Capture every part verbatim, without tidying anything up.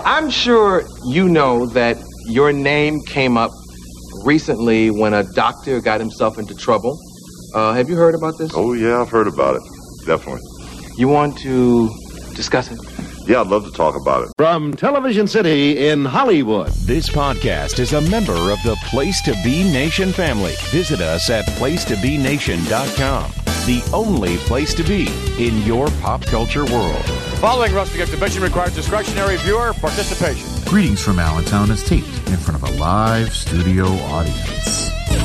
I'm sure you know that your name came up recently when a doctor got himself into trouble. Uh, have you heard about this? Oh, yeah, I've heard about it. Definitely. You want to discuss it? Yeah, I'd love to talk about it. From Television City in Hollywood. This podcast is a member of the Place to Be Nation family. Visit us at place to be nation dot com. The only place to be in your pop culture world. The following wrestling exhibition requires discretionary viewer participation. Greetings from Allentown is taped in front of a live studio audience.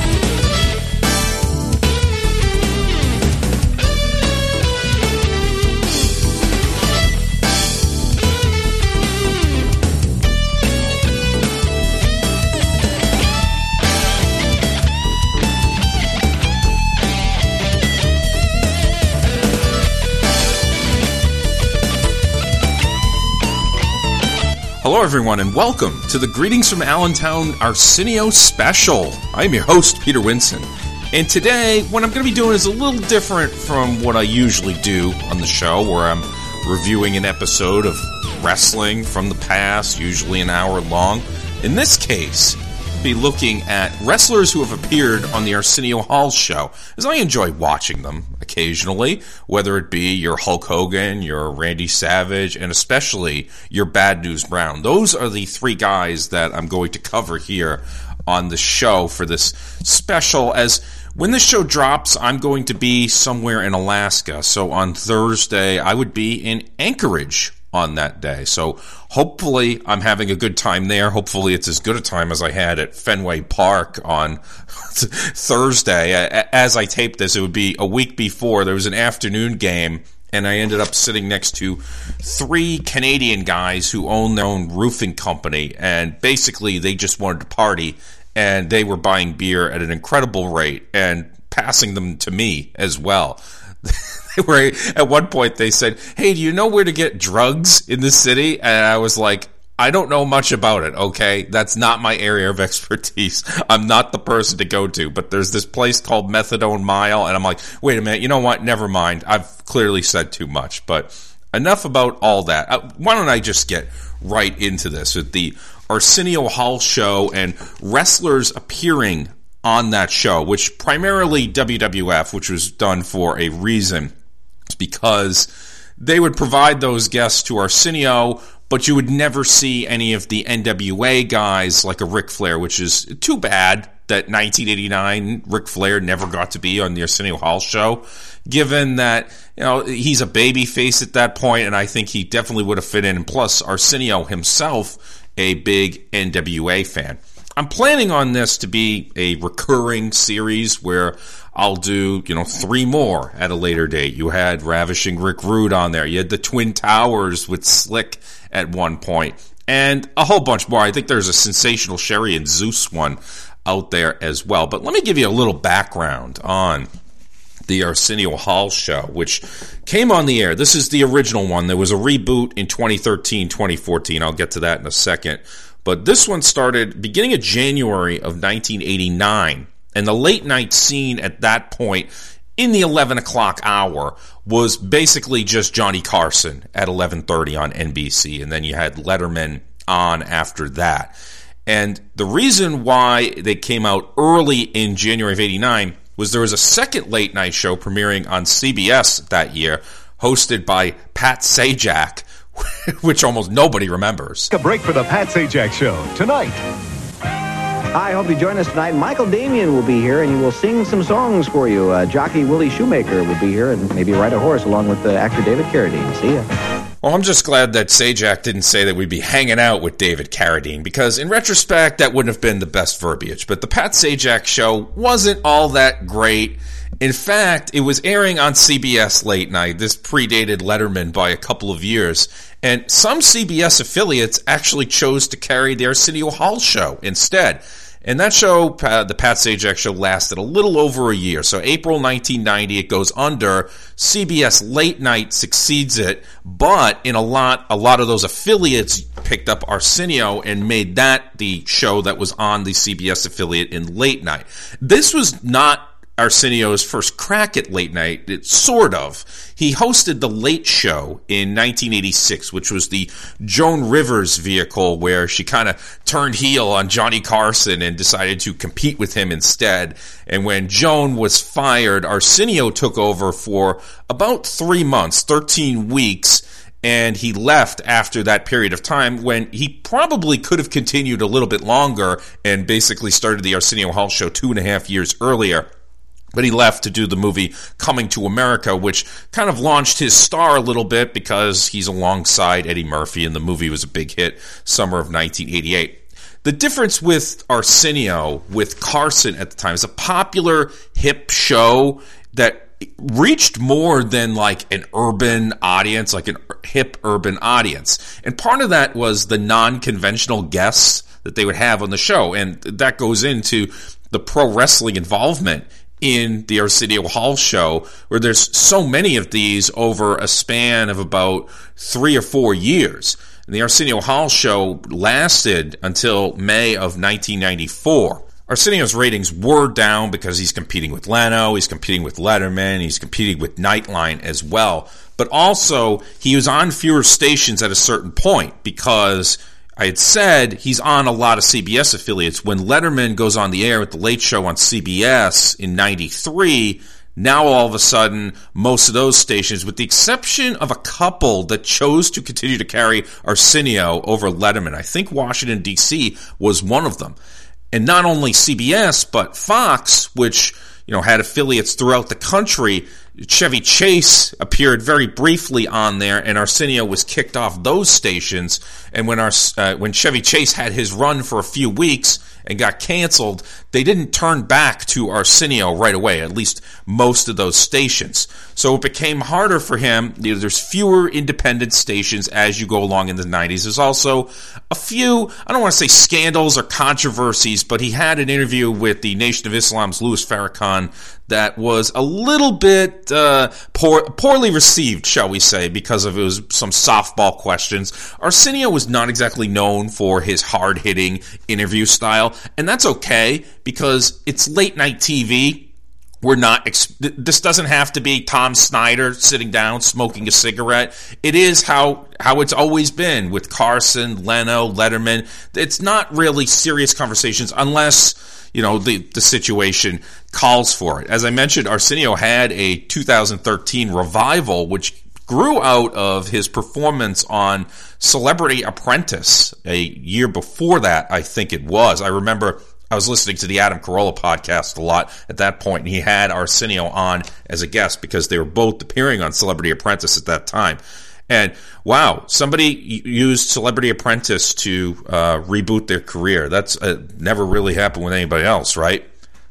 Hello, everyone, and welcome to the Greetings from Allentown Arsenio special. I'm your host, Peter Winson, and today, what I'm going to be doing is a little different from what I usually do on the show, where I'm reviewing an episode of wrestling from the past, usually an hour long. In this case, I'll be looking at wrestlers who have appeared on the Arsenio Hall show, as I enjoy watching them occasionally, whether it be your Hulk Hogan, your Randy Savage, and especially your Bad News Brown. Those are the three guys that I'm going to cover here on the show for this special. As when this show drops, I'm going to be somewhere in Alaska. So on Thursday, I would be in Anchorage on that day. So hopefully I'm having a good time there. Hopefully it's as good a time as I had at Fenway Park on Thursday. As I taped this, it would be a week before. There was an afternoon game, and I ended up sitting next to three Canadian guys who own their own roofing company, and basically they just wanted to party, and they were buying beer at an incredible rate and passing them to me as well. Where at one point they said, "Hey, do you know where to get drugs in the city?" And I was like, I don't know much about it, okay? That's not my area of expertise. I'm not the person to go to, but there's this place called Methadone Mile, and I'm like, wait a minute, you know what? Never mind. I've clearly said too much, but enough about all that. Uh, why don't I just get right into this with the Arsenio Hall show and wrestlers appearing on that show, which primarily W W F, which was done for a reason. It's because they would provide those guests to Arsenio, but you would never see any of the N W A guys like a Ric Flair, which is too bad that nineteen eighty-nine Ric Flair never got to be on the Arsenio Hall show, given that, you know, he's a baby face at that point, and I think he definitely would have fit in. And plus, Arsenio himself, a big N W A fan. I'm planning on this to be a recurring series where I'll do, you know, three more at a later date. You had Ravishing Rick Rude on there. You had the Twin Towers with Slick at one point, and a whole bunch more. I think there's a Sensational Sherry and Zeus one out there as well. But let me give you a little background on the Arsenio Hall show, which came on the air. This is the original one. There was a reboot in twenty thirteen, twenty fourteen. I'll get to that in a second. But this one started beginning of January of nineteen eighty-nine. And the late night scene at that point, in the eleven o'clock hour, was basically just Johnny Carson at eleven thirty on N B C. And then you had Letterman on after that. And the reason why they came out early in January of eighty-nine was there was a second late night show premiering on C B S that year, hosted by Pat Sajak, which almost nobody remembers. A break for the Pat Sajak Show tonight. Hi, I hope you join us tonight. Michael Damian will be here, and he will sing some songs for you. Uh, jockey Willie Shoemaker will be here, and maybe ride a horse along with the actor David Carradine. See ya. Well, I'm just glad that Sajak didn't say that we'd be hanging out with David Carradine, because in retrospect, that wouldn't have been the best verbiage. But the Pat Sajak Show wasn't all that great. In fact, it was airing on C B S late night. This predated Letterman by a couple of years. And some C B S affiliates actually chose to carry the Arsenio Hall show instead. And that show, uh, the Pat Sajak Show, lasted a little over a year. So April nineteen ninety, it goes under. C B S Late Night succeeds it, but in a lot, a lot of those affiliates picked up Arsenio and made that the show that was on the C B S affiliate in Late Night. This was not Arsenio's first crack at late night. It sort of. He hosted The Late Show in nineteen eighty-six, which was the Joan Rivers vehicle where she kind of turned heel on Johnny Carson and decided to compete with him instead. And when Joan was fired, Arsenio took over for about three months, thirteen weeks, and he left after that period of time when he probably could have continued a little bit longer and basically started the Arsenio Hall Show two and a half years earlier. But he left to do the movie Coming to America, which kind of launched his star a little bit because he's alongside Eddie Murphy, and the movie was a big hit summer of nineteen eighty-eight. The difference with Arsenio, with Carson at the time, is a popular hip show that reached more than like an urban audience, like an hip urban audience. And part of that was the non-conventional guests that they would have on the show. And that goes into the pro wrestling involvement in the Arsenio Hall Show, where there's so many of these over a span of about three or four years. And the Arsenio Hall Show lasted until May of nineteen ninety-four. Arsenio's ratings were down because he's competing with Leno, he's competing with Letterman, he's competing with Nightline as well. But also, he was on fewer stations at a certain point because I had said he's on a lot of C B S affiliates. When Letterman goes on the air with The Late Show on C B S in ninety-three, now all of a sudden, most of those stations, with the exception of a couple that chose to continue to carry Arsenio over Letterman, I think Washington, D C was one of them. And not only C B S, but Fox, which, you know, had affiliates throughout the country. Chevy Chase appeared very briefly on there, and Arsenio was kicked off those stations. And when our uh, when Chevy Chase had his run for a few weeks and got canceled, they didn't turn back to Arsenio right away, at least most of those stations. So it became harder for him. You know, there's fewer independent stations as you go along in the nineties. There's also a few, I don't want to say scandals or controversies, but he had an interview with the Nation of Islam's Louis Farrakhan that was a little bit uh, poor, poorly received, shall we say, because of it was some softball questions. Arsenio was not exactly known for his hard-hitting interview style, and that's okay because it's late-night T V. We're not, this doesn't have to be Tom Snyder sitting down smoking a cigarette. It is how, how it's always been with Carson, Leno, Letterman. It's not really serious conversations unless, you know, the, the situation calls for it. As I mentioned, Arsenio had a two thousand thirteen revival, which grew out of his performance on Celebrity Apprentice a year before that, I think it was. I remember I was listening to the Adam Carolla podcast a lot at that point, and he had Arsenio on as a guest because they were both appearing on Celebrity Apprentice at that time. And wow, somebody used Celebrity Apprentice to uh, reboot their career. That's uh, never really happened with anybody else, right?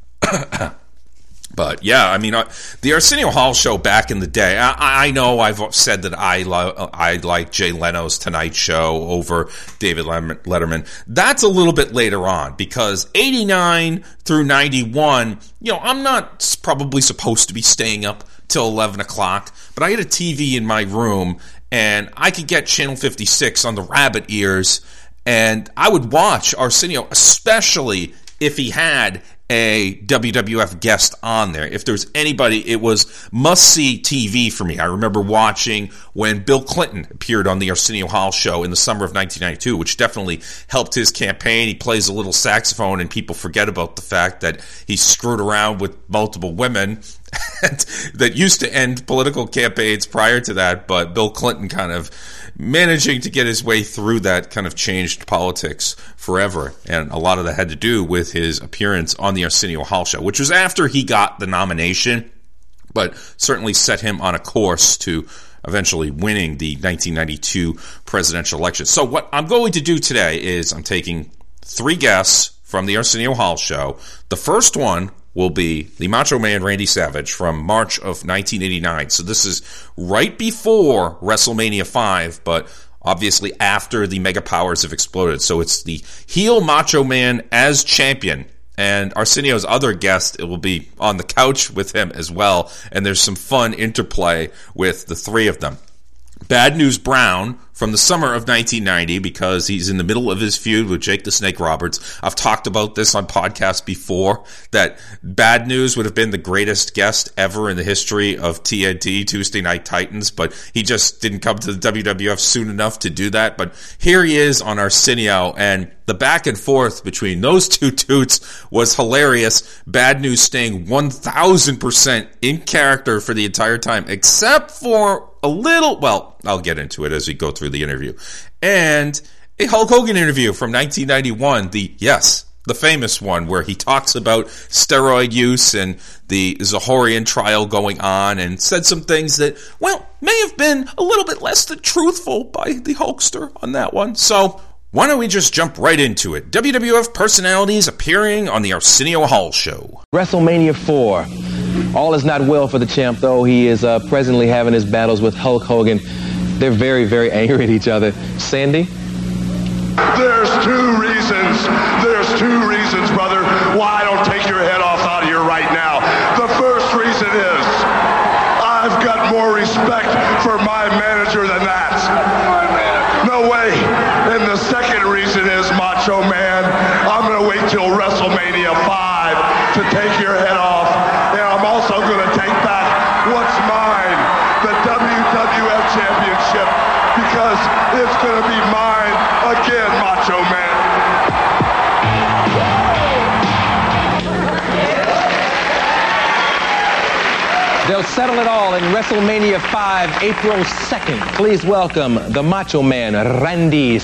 But yeah, I mean, uh, the Arsenio Hall Show back in the day, I, I know I've said that I, lo- I like Jay Leno's Tonight Show over David Letterman. That's a little bit later on because eighty-nine through ninety-one, you know, I'm not probably supposed to be staying up till eleven o'clock, but I had a T V in my room and I could get Channel fifty-six on the rabbit ears, and I would watch Arsenio, especially if he had a W W F guest on there. If there was anybody, it was must-see T V for me. I remember watching when Bill Clinton appeared on the Arsenio Hall Show in the summer of nineteen ninety-two, which definitely helped his campaign. He plays a little saxophone, and people forget about the fact that he screwed around with multiple women that used to end political campaigns prior to that, but Bill Clinton kind of managing to get his way through that kind of changed politics forever. And a lot of that had to do with his appearance on the Arsenio Hall Show, which was after he got the nomination, but certainly set him on a course to eventually winning the nineteen ninety-two presidential election. So what I'm going to do today is I'm taking three guests from the Arsenio Hall Show. The first one will be the Macho Man Randy Savage from March of nineteen eighty-nine. So this is right before WrestleMania five, but obviously after the Mega Powers have exploded. So it's the heel Macho Man as champion. And Arsenio's other guest, it will be on the couch with him as well. And there's some fun interplay with the three of them. Bad News Brown, from the summer of nineteen ninety because he's in the middle of his feud with Jake the Snake Roberts. I've talked about this on podcasts before, that Bad News would have been the greatest guest ever in the history of T N T, Tuesday Night Titans, but he just didn't come to the W W F soon enough to do that. But here he is on Arsenio, and the back and forth between those two toots was hilarious. Bad News staying one thousand percent in character for the entire time, except for a little, well, I'll get into it as we go through the interview. And a Hulk Hogan interview from nineteen ninety-one, the, yes, the famous one where he talks about steroid use and the Zahorian trial going on and said some things that, well, may have been a little bit less than truthful by the Hulkster on that one. So why don't we just jump right into it? W W F personalities appearing on the Arsenio Hall Show. WrestleMania four. All is not well for the champ, though. He is uh, presently having his battles with Hulk Hogan. They're very, very angry at each other. Sandy? There's two reasons. There's two reasons, brother, why I don't take your head off out of here right now. The first reason is I've got more respect for my manager than that. No way. And the second reason is, Macho Man, I'm going to wait till WrestleMania five to take your head off. And I'm also going to take back what's mine, the W W F Championship, because it's going to be mine again, Macho Man. They'll settle it all in WrestleMania five, April second. Please welcome the Macho Man, Randy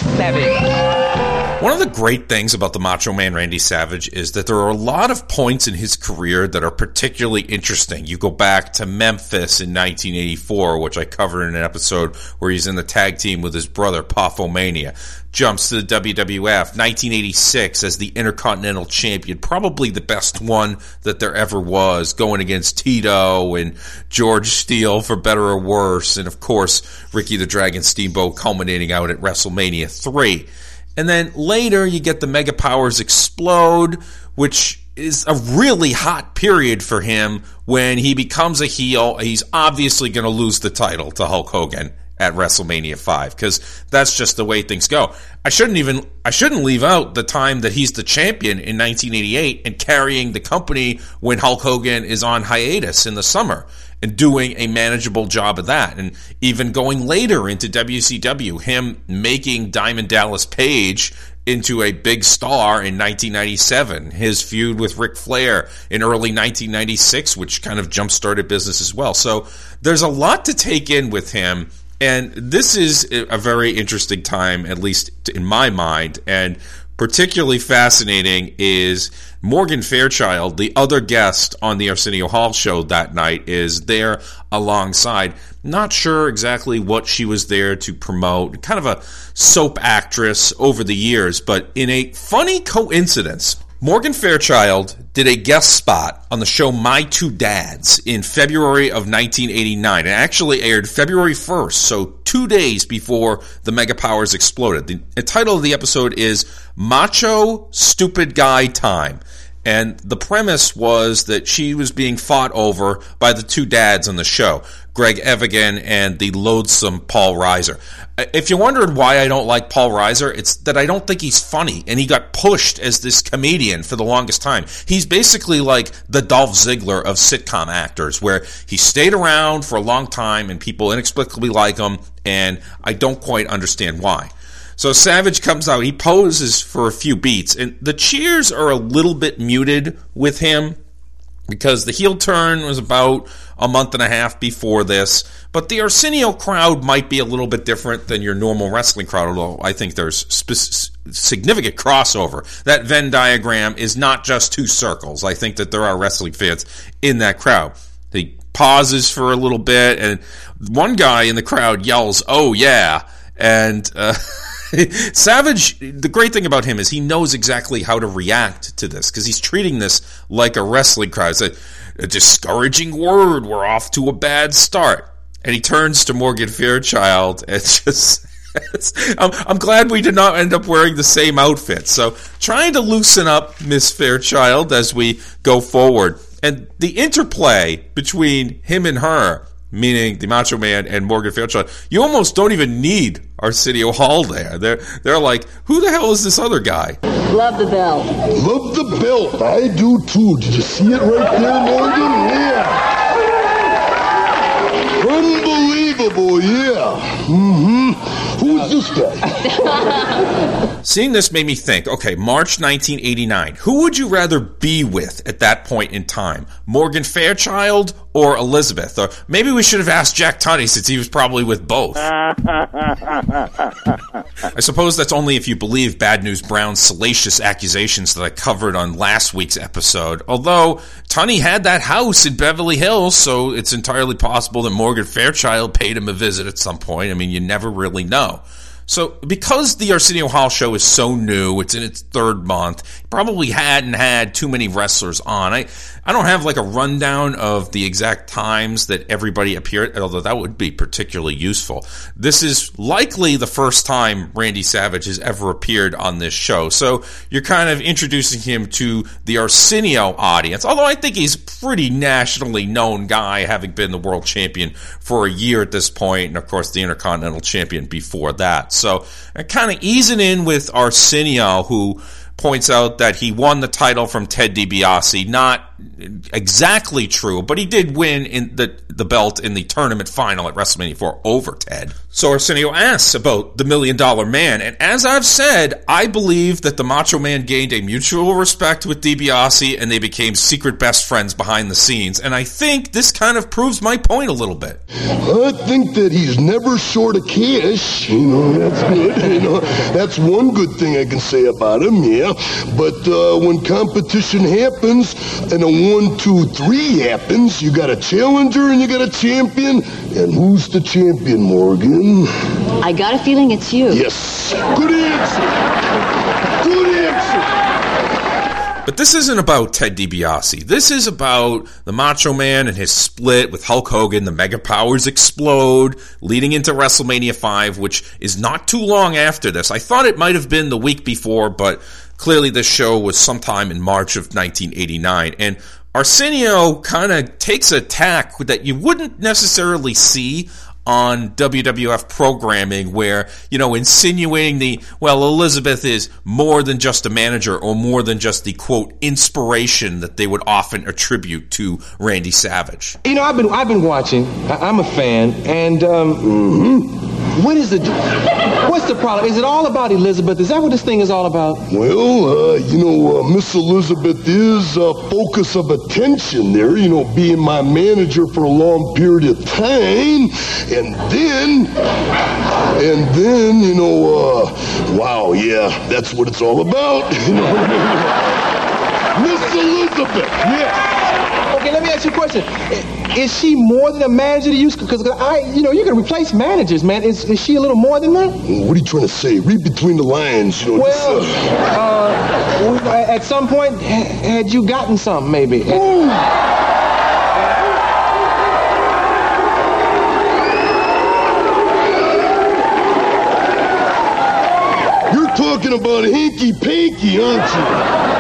Savage. One of the great things about the Macho Man Randy Savage is that there are a lot of points in his career that are particularly interesting. You go back to Memphis in nineteen eighty-four, which I covered in an episode where he's in the tag team with his brother, Poffomania. Jumps to the W W F, nineteen eighty-six as the Intercontinental Champion, probably the best one that there ever was, going against Tito and George Steele for better or worse, and of course, Ricky the Dragon Steamboat culminating out at WrestleMania three. And then later you get the Mega Powers Explode, which is a really hot period for him when he becomes a heel. He's obviously going to lose the title to Hulk Hogan at WrestleMania five, because that's just the way things go. I shouldn't even, I shouldn't leave out the time that he's the champion in nineteen eighty-eight and carrying the company when Hulk Hogan is on hiatus in the summer and doing a manageable job of that. And even going later into W C W, him making Diamond Dallas Page into a big star in nineteen ninety-seven, his feud with Ric Flair in early nineteen ninety-six, which kind of jump-started business as well. So there's a lot to take in with him. And this is a very interesting time, at least in my mind, and particularly fascinating is Morgan Fairchild, the other guest on the Arsenio Hall Show that night, is there alongside. Not sure exactly what she was there to promote, kind of a soap actress over the years, but in a funny coincidence, Morgan Fairchild did a guest spot on the show My Two Dads in February of nineteen eighty-nine. It actually aired February first, so two days before the Mega Powers exploded. The, the title of the episode is Macho Stupid Guy Time. And the premise was that she was being fought over by the two dads on the show, Greg Evigan and the loathsome Paul Reiser. If you wondered why I don't like Paul Reiser, it's that I don't think he's funny, and he got pushed as this comedian for the longest time. He's basically like the Dolph Ziggler of sitcom actors, where he stayed around for a long time and people inexplicably like him, and I don't quite understand why. So Savage comes out, he poses for a few beats, and the cheers are a little bit muted with him because the heel turn was about a month and a half before this, but the Arsenio crowd might be a little bit different than your normal wrestling crowd, although I think there's sp- significant crossover. That Venn diagram is not just two circles. I think that there are wrestling fans in that crowd. He pauses for a little bit, and one guy in the crowd yells, "Oh yeah," and uh Savage, the great thing about him is he knows exactly how to react to this because he's treating this like a wrestling crowd. It's a, a discouraging word. We're off to a bad start. And he turns to Morgan Fairchild and just says, I'm, I'm glad we did not end up wearing the same outfit. So trying to loosen up Miss Fairchild as we go forward. And the interplay between him and her, meaning the Macho Man and Morgan Fairchild, you almost don't even need Arsenio Hall there. They're, they're like, who the hell is this other guy? Love the belt. Love the belt. I do too. Did you see it right there, Morgan? Yeah. Unbelievable, yeah. Mm-hmm. Who's this guy? Seeing this made me think, okay, March nineteen eighty-nine. Who would you rather be with at that point in time? Morgan Fairchild or Elizabeth? Or maybe we should have asked Jack Tunney, since he was probably with both. I suppose that's only if you believe Bad News Brown's salacious accusations that I covered on last week's episode. Although Tunney had that house in Beverly Hills, so it's entirely possible that Morgan Fairchild paid him a visit at some point. I mean, you never really know. So, because the Arsenio Hall show is so new, it's in its third month, probably hadn't had too many wrestlers on. I, I don't have like a rundown of the exact times that everybody appeared, although that would be particularly useful. This is likely the first time Randy Savage has ever appeared on this show, so you're kind of introducing him to the Arsenio audience, although I think he's a pretty nationally known guy, having been the world champion for a year at this point, and of course the Intercontinental champion before that. So, uh, kind of easing in with Arsenio, who points out that he won the title from Ted DiBiase. Not exactly true, but he did win in the, the belt in the tournament final at WrestleMania four over Ted. So Arsenio asks about the Million Dollar Man, and as I've said, I believe that the Macho Man gained a mutual respect with DiBiase, and they became secret best friends behind the scenes, and I think this kind of proves my point a little bit. I think that he's never short of cash. You know, that's good. You know, that's one good thing I can say about him, yeah. But uh, when competition happens and a one, two, three happens, you got a challenger and you got a champion. And who's the champion, Morgan? I got a feeling it's you. Yes. Good answer. Good answer. But this isn't about Ted DiBiase. This is about the Macho Man and his split with Hulk Hogan. The Mega Powers explode, leading into WrestleMania five, which is not too long after this. I thought it might have been the week before, but clearly this show was sometime in March of nineteen eighty-nine. And Arsenio kind of takes a tack that you wouldn't necessarily see on W W F programming, where, you know, insinuating the, well, Elizabeth is more than just a manager or more than just the, quote, inspiration that they would often attribute to Randy Savage. You know, I've been I've been watching. I, I'm a fan, and um, mm-hmm. what is the what's the problem? Is it all about Elizabeth? Is that what this thing is all about? Well, uh, you know, uh, Miss Elizabeth is a focus of attention there. You know, being my manager for a long period of time. And then, and then, you know, uh, wow, yeah, that's what it's all about. You know what I mean? Miss Elizabeth, yes. Okay, let me ask you a question. Is she more than a manager to you? Because I, you know, you can replace managers, man. Is, is she a little more than that? What are you trying to say? Read between the lines, you know. Well, this, uh, uh, at some point, had you gotten something, maybe? Ooh. Talking about hanky-panky, aren't you?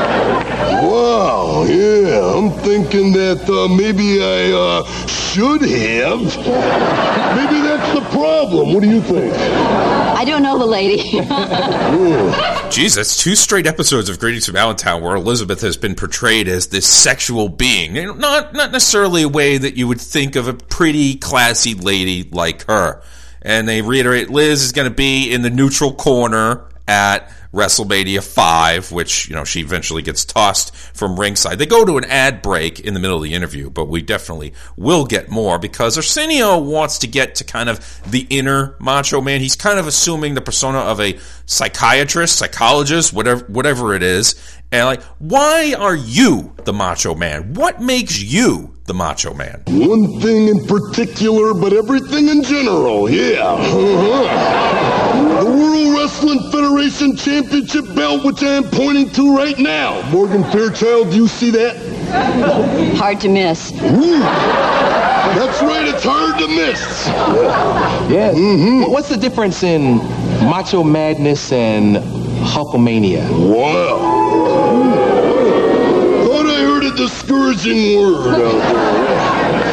Wow, yeah, I'm thinking that uh, maybe I uh, should have. Maybe that's the problem. What do you think? I don't know the lady. Jeez, that's two straight episodes of Greetings from Allentown where Elizabeth has been portrayed as this sexual being. Not, not necessarily a way that you would think of a pretty, classy lady like her. And they reiterate Liz is going to be in the neutral corner at WrestleMania five, which, you know, she eventually gets tossed from ringside. They go to an ad break in the middle of the interview, but we definitely will get more because Arsenio wants to get to kind of the inner Macho Man. He's kind of assuming the persona of a psychiatrist, psychologist, whatever, whatever it is. And like, why are you the Macho Man? What makes you the Macho Man? One thing in particular, but everything in general, yeah. Uh-huh. The World Wrestling Federation Championship belt, which I am pointing to right now. Morgan Fairchild, do you see that? Hard to miss. Ooh. That's right, it's hard to miss. Yeah. Mm-hmm. What's the difference in Macho Madness and Hulkamania? Wow. Thought I heard a discouraging word out there.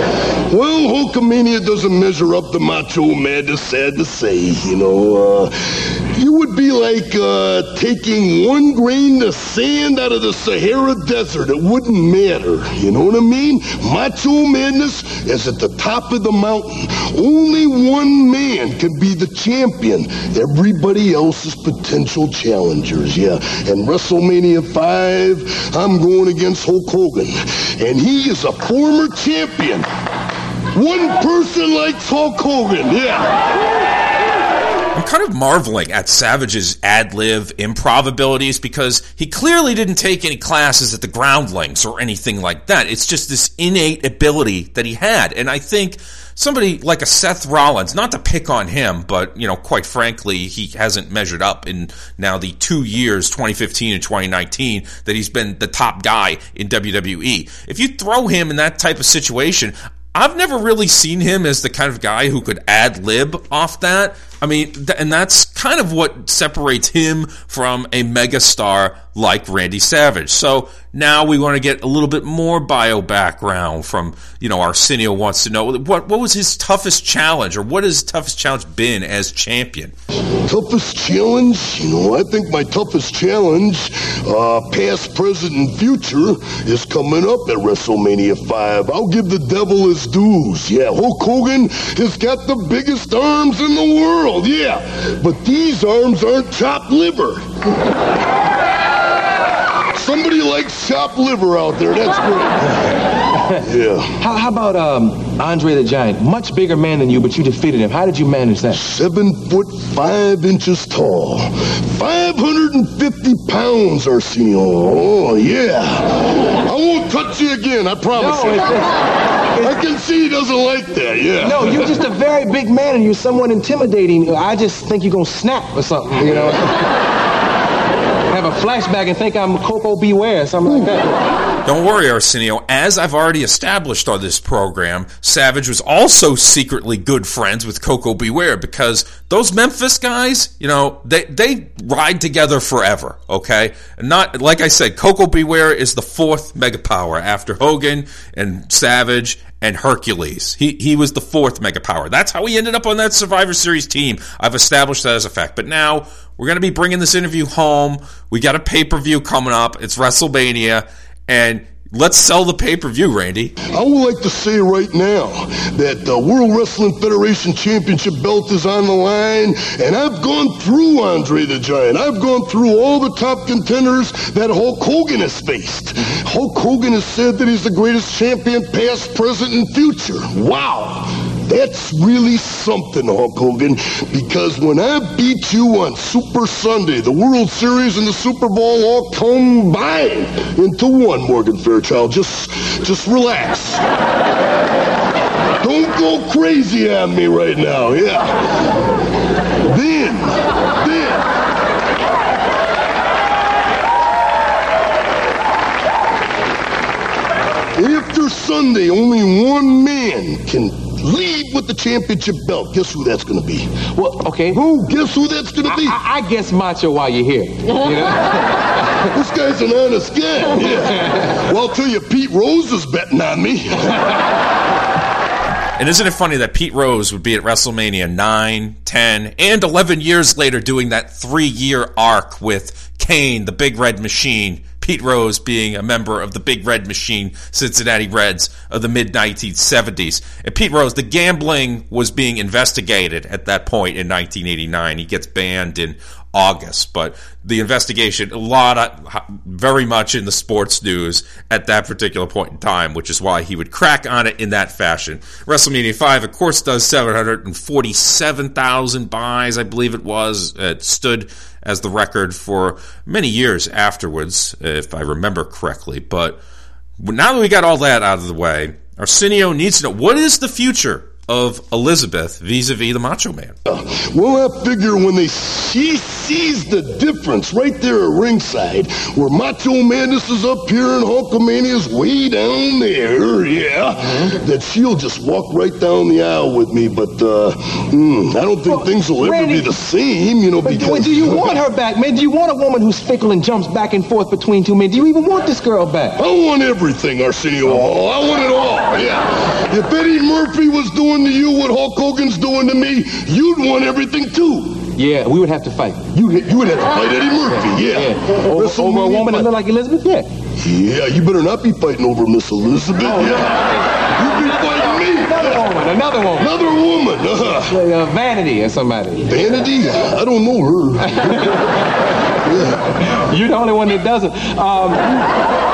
Well, Hulkamania doesn't measure up to Macho Madness, sad to say. You know, uh, you would be like uh, taking one grain of sand out of the Sahara Desert. It wouldn't matter. You know what I mean? Macho Madness is at the top of the mountain. Only one man can be the champion. Everybody else is potential challengers, yeah. And WrestleMania five, I'm going against Hulk Hogan. And he is a former champion. One person likes Hulk Hogan, yeah. I'm kind of marveling at Savage's ad-lib improv abilities because he clearly didn't take any classes at the Groundlings or anything like that. It's just this innate ability that he had. And I think somebody like a Seth Rollins, not to pick on him, but, you know, quite frankly, he hasn't measured up in now the two years, twenty fifteen and twenty nineteen, that he's been the top guy in W W E. If you throw him in that type of situation, I've never really seen him as the kind of guy who could ad-lib off that. I mean, th- and that's kind of what separates him from a megastar like Randy Savage. So now we want to get a little bit more bio background from, you know, Arsenio wants to know, what what was his toughest challenge, or what has his toughest challenge been as champion? Toughest challenge? You know, I think my toughest challenge, uh, past, present, and future, is coming up at WrestleMania five. I'll give the devil his dues. Yeah, Hulk Hogan has got the biggest arms in the world, yeah. But these arms aren't chopped liver. Somebody likes chopped liver out there. That's good. Yeah. How, how about um, Andre the Giant? Much bigger man than you, but you defeated him. How did you manage that? Seven foot five inches tall. five hundred fifty pounds, Arsenio. Oh, yeah. I won't touch you again, I promise No, you. it's, it's, I can see he doesn't like that, yeah. No, you're just a very big man and you're somewhat intimidating. I just think you're going to snap or something, you know. Have a flashback and think I'm Coco Beware or something like that. Don't worry, Arsenio. As I've already established on this program, Savage was also secretly good friends with Coco Beware because those Memphis guys, you know, they they ride together forever, okay? And not, like I said, Coco Beware is the fourth mega power after Hogan and Savage and Hercules. He he was the fourth mega power. That's how he ended up on that Survivor Series team. I've established that as a fact. But now we're going to be bringing this interview home. We got a pay-per-view coming up. It's WrestleMania. And let's sell the pay-per-view, Randy. I would like to say right now that the World Wrestling Federation Championship belt is on the line, and I've gone through Andre the Giant. I've gone through all the top contenders that Hulk Hogan has faced. Hulk Hogan has said that he's the greatest champion past, present, and future. Wow. That's really something, Hulk Hogan, because when I beat you on Super Sunday, the World Series and the Super Bowl all combined into one, Morgan Fairchild. Just, just relax. Don't go crazy on me right now, yeah. Then, then, after Sunday, only one man can lead with the championship belt. Guess who that's going to be? Well, okay. Who? Guess who that's going to be? I, I guess Macho while you're here. You know? This guy's an honest guy. Yeah. Well, I'll tell you, Pete Rose is betting on me. And isn't it funny that Pete Rose would be at WrestleMania nine, ten, and eleven years later doing that three-year arc with Kane, the Big Red Machine, Pete Rose being a member of the Big Red Machine Cincinnati Reds of the mid nineteen seventies. And Pete Rose, the gambling was being investigated at that point in nineteen eighty-nine. He gets banned in August, but the investigation, a lot of, very much in the sports news at that particular point in time, which is why he would crack on it in that fashion. WrestleMania five, of course, does seven hundred forty-seven thousand buys, I believe it was. It stood as the record for many years afterwards, if I remember correctly. But now that we got all that out of the way, Arsenio needs to know, what is the future of Elizabeth vis-a-vis the Macho Man. Well, I figure when they she sees the difference right there at ringside, where Macho Madness is up here and Hulkamania's way down there, yeah, mm-hmm. that she'll just walk right down the aisle with me. But uh, mm, I don't think well, things will Randy, ever be the same, you know. But because do you want her back, man? Do you want a woman who's fickle and jumps back and forth between two men? Do you even want this girl back? I want everything, Arsenio Hall. I want it all. Yeah. If Eddie Murphy was doing to you what Hulk Hogan's doing to me, you'd want everything too. Yeah, we would have to fight. You you would have to fight Eddie Murphy, yeah. yeah. Over, over a woman that looked like Elizabeth, yeah. Yeah, you better not be fighting over Miss Elizabeth, oh, yeah. You be fighting me. Another woman, another woman. Another woman. Uh-huh. Like, uh, Vanity or somebody. Vanity? I don't know her. yeah. You're the only one that doesn't. Um...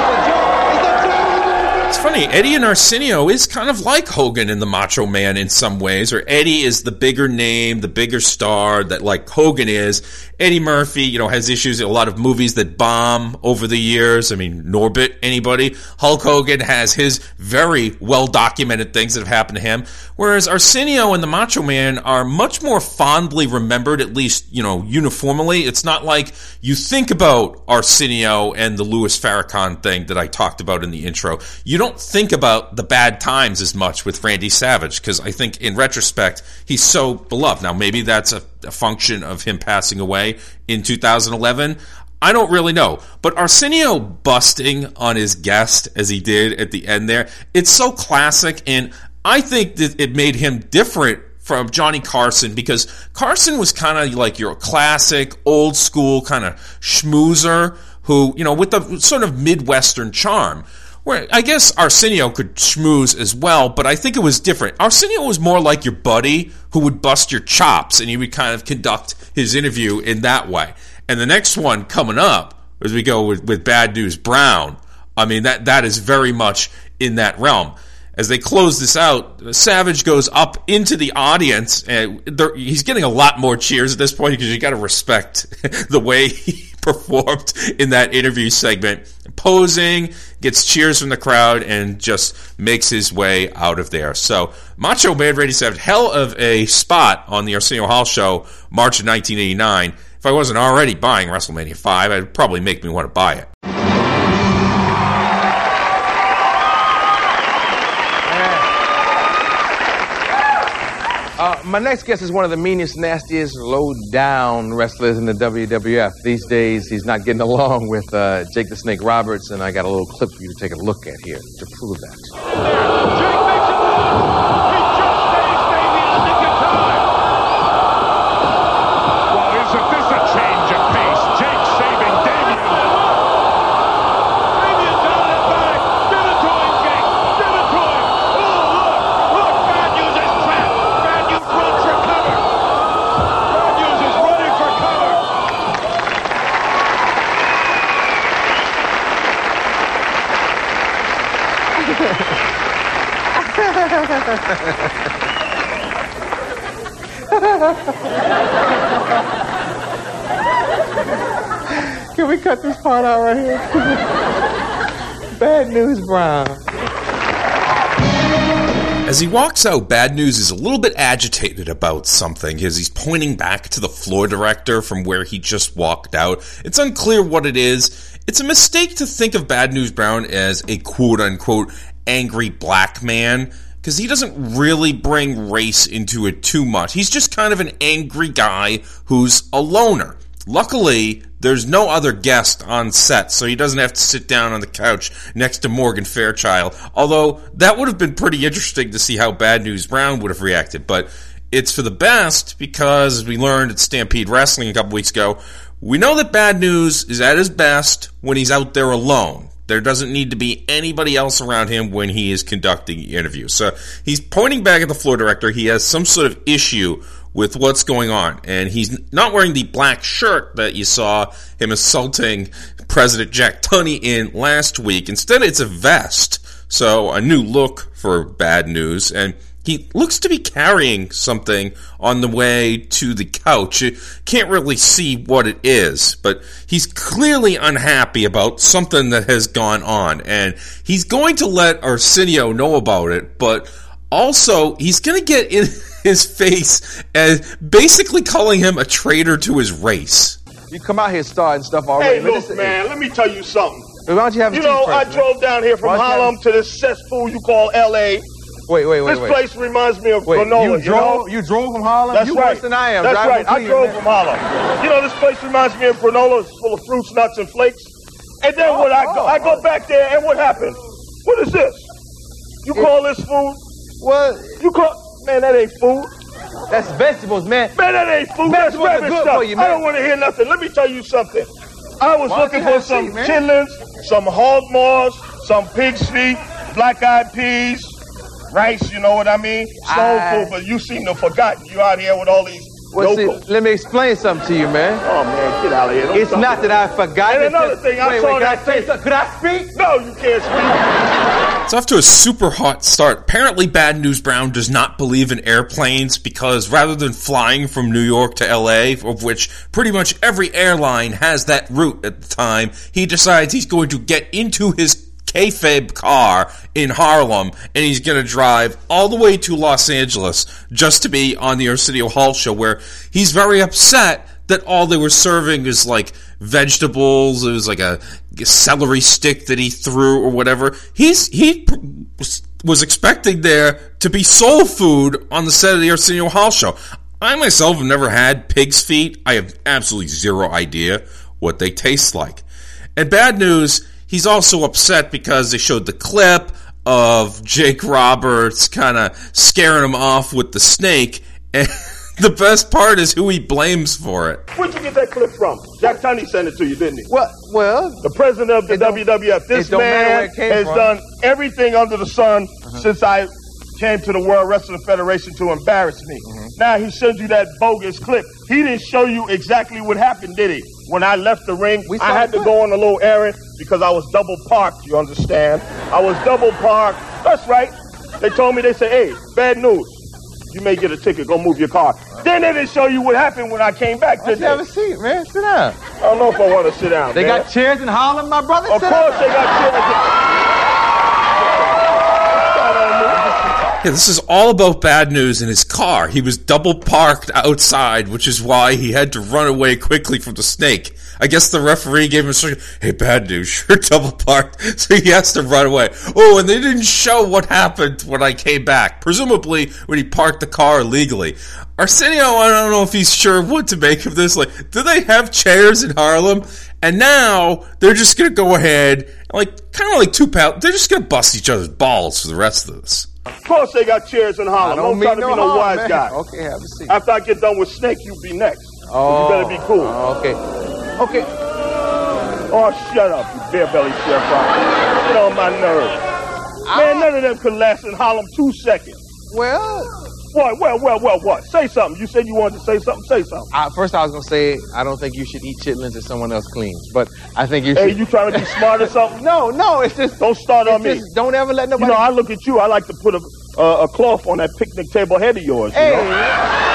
It's funny, Eddie and Arsenio is kind of like Hogan and the Macho Man in some ways, or Eddie is the bigger name, the bigger star that like Hogan is. Eddie Murphy, you know, has issues in a lot of movies that bomb over the years. I mean, Norbit, anybody? Hulk Hogan has his very well-documented things that have happened to him, whereas Arsenio and the Macho Man are much more fondly remembered, at least, you know, uniformly. It's not like you think about Arsenio and the Louis Farrakhan thing that I talked about in the intro. You don't think about the bad times as much with Randy Savage, because I think in retrospect, he's so beloved. Now, maybe that's a, a function of him passing away in two thousand eleven. I don't really know. But Arsenio busting on his guest as he did at the end there, it's so classic, and I think that it made him different from Johnny Carson, because Carson was kind of like your classic, old school kind of schmoozer who, you know, with the sort of Midwestern charm. Where I guess Arsenio could schmooze as well, but I think it was different. Arsenio was more like your buddy who would bust your chops, and he would kind of conduct his interview in that way. And the next one coming up, as we go with, with Bad News Brown, I mean, that that is very much in that realm. As they close this out, Savage goes up into the audience, and he's getting a lot more cheers at this point because you got to respect the way he performed in that interview segment. Posing, gets cheers from the crowd, and just makes his way out of there. So, Macho Man Randy Savage, hell of a spot on the Arsenio Hall show, March of nineteen eighty-nine. If I wasn't already buying WrestleMania five, it'd probably make me want to buy it. Uh, my next guest is one of the meanest, nastiest, low-down wrestlers in the W W F. These days, he's not getting along with uh, Jake the Snake Roberts, and I got a little clip for you to take a look at here to prove that. Jake makes a move! He just stays baby in the nick of time! Well, isn't this a change of pace? Jake saving Damien! Damien's on it back! Give it to him, Jake! Give it to him! Oh, look! Look! Bad News is trapped! Bad News runs for cover! Bad News is running for cover! Can we cut this part out right here? Bad News Brown. As he walks out, Bad News is a little bit agitated about something as he's pointing back to the floor director from where he just walked out. It's unclear what it is. It's a mistake to think of Bad News Brown as a quote-unquote angry black man, because he doesn't really bring race into it too much. He's just kind of an angry guy who's a loner. Luckily, there's no other guest on set, so he doesn't have to sit down on the couch next to Morgan Fairchild, although that would have been pretty interesting to see how Bad News Brown would have reacted. But it's for the best, because as we learned at Stampede Wrestling a couple weeks ago, we know that Bad News is at his best when he's out there alone. There doesn't need to be anybody else around him when he is conducting the interview. So he's pointing back at the floor director. He has some sort of issue with what's going on. And he's not wearing the black shirt that you saw him assaulting President Jack Tunney in last week. Instead, it's a vest. So a new look for Bad News. And he looks to be carrying something on the way to the couch. You can't really see what it is, but he's clearly unhappy about something that has gone on, and he's going to let Arsenio know about it, but Also, he's going to get in his face as basically calling him a traitor to his race. You come out here starting stuff already. Hey, look, man, man, let me tell you something. Why don't you have a You know, first, I man? drove down here from Harlem to this cesspool you call L A. Wait, wait, wait, This wait. place reminds me of Wait, granola, you drove, know? you drove from Harlem? That's you right. worse than I am. That's driving right. to I Cleveland, drove man. from Harlem. You know, this place reminds me of granola. It's full of fruits, nuts, and flakes. And then Oh, when I oh, go, I go oh. back there, and what happened? What is this? You It- call this food? Well, You call... Man, that ain't food. that's vegetables, man. Man, that ain't food. That's Vegetables are rabbit good stuff. for you, I man. don't want to hear nothing. Let me tell you something. I was Why looking don't you for have some seat, man? chitlins, some hog maws, some pig's feet, black-eyed peas, rice, you know what I mean? Soul I- food, but you seem to have forgotten you out here with all these Well, see, locals. let me explain something to you, man. Oh, man, get out of here. Don't It's stop not it. that I forgot. And It's another just- thing, I wait, saw wait, can that I say thing. something? Could I speak? No, you can't speak. It's off to a super hot start. Apparently, Bad News Brown does not believe in airplanes because rather than flying from New York to L A, of which pretty much every airline has that route at the time, he decides he's going to get into his kayfabe car in Harlem and he's going to drive all the way to Los Angeles just to be on the Arsenio Hall show, where he's very upset that all they were serving is like vegetables. It was like a celery stick that he threw or whatever. He's he was expecting there to be soul food on the set of the Arsenio Hall show. I myself have never had pig's feet. I have absolutely zero idea what they taste like. And bad news, he's also upset because they showed the clip of Jake Roberts kind of scaring him off with the snake, and the best part is who he blames for it. Where'd you get that clip from? Jack Tunney sent it to you, didn't he? Well, well, The president of the It don't- W W F. This it don't matter where man it came has from. done everything under the sun since I came to the World Wrestling Federation to embarrass me. Now he sends you that bogus clip. He didn't show you exactly what happened, did he? When I left the ring, We I saw had the to clip. go on a little errand because I was double parked, you understand? I was double parked. That's right. They told me, they said, hey, bad news. You may get a ticket. Go move your car. Then they didn't show you what happened when I came back, let's did they? have a seat, man. Sit down. I don't know if I want to sit down, They man. got chairs in Harlem, my brother. Of Sit course down. they got Yeah, this is all about bad news in his car. He was double parked outside, which is why he had to run away quickly from the snake. I guess the referee gave him a instruction, hey, bad news, you're double parked, so he has to run away. Oh, and they didn't show what happened when I came back, presumably when he parked the car illegally. Arsenio, I don't know if he's sure what to make of this. Like, do they have chairs in Harlem? And now they're just going to go ahead, like, kind of like two pals, they're just going to bust each other's balls for the rest of this. Of course they got chairs in I Harlem. don't Don't try mean to no be no harm, wise man. guy. Okay, have a seat. After I get done with Snake, you be next. So Oh, you better be cool. Okay, okay. Oh, shut up, you bare-belly sharecropper. Get on my nerves. Man, none of them could last in Harlem two seconds. Well, What, what, what, what, what? Say something. You said you wanted to say something. Say something. I, first I was gonna say I don't think you should eat chitlins that someone else cleans, but I think you Hey, should. you trying to be smart or something? No, no, it's just Don't start on it's me. just don't ever let You nobody. know, I look at you, I like to put a, uh, a cloth on that picnic table head of yours. You hey, know?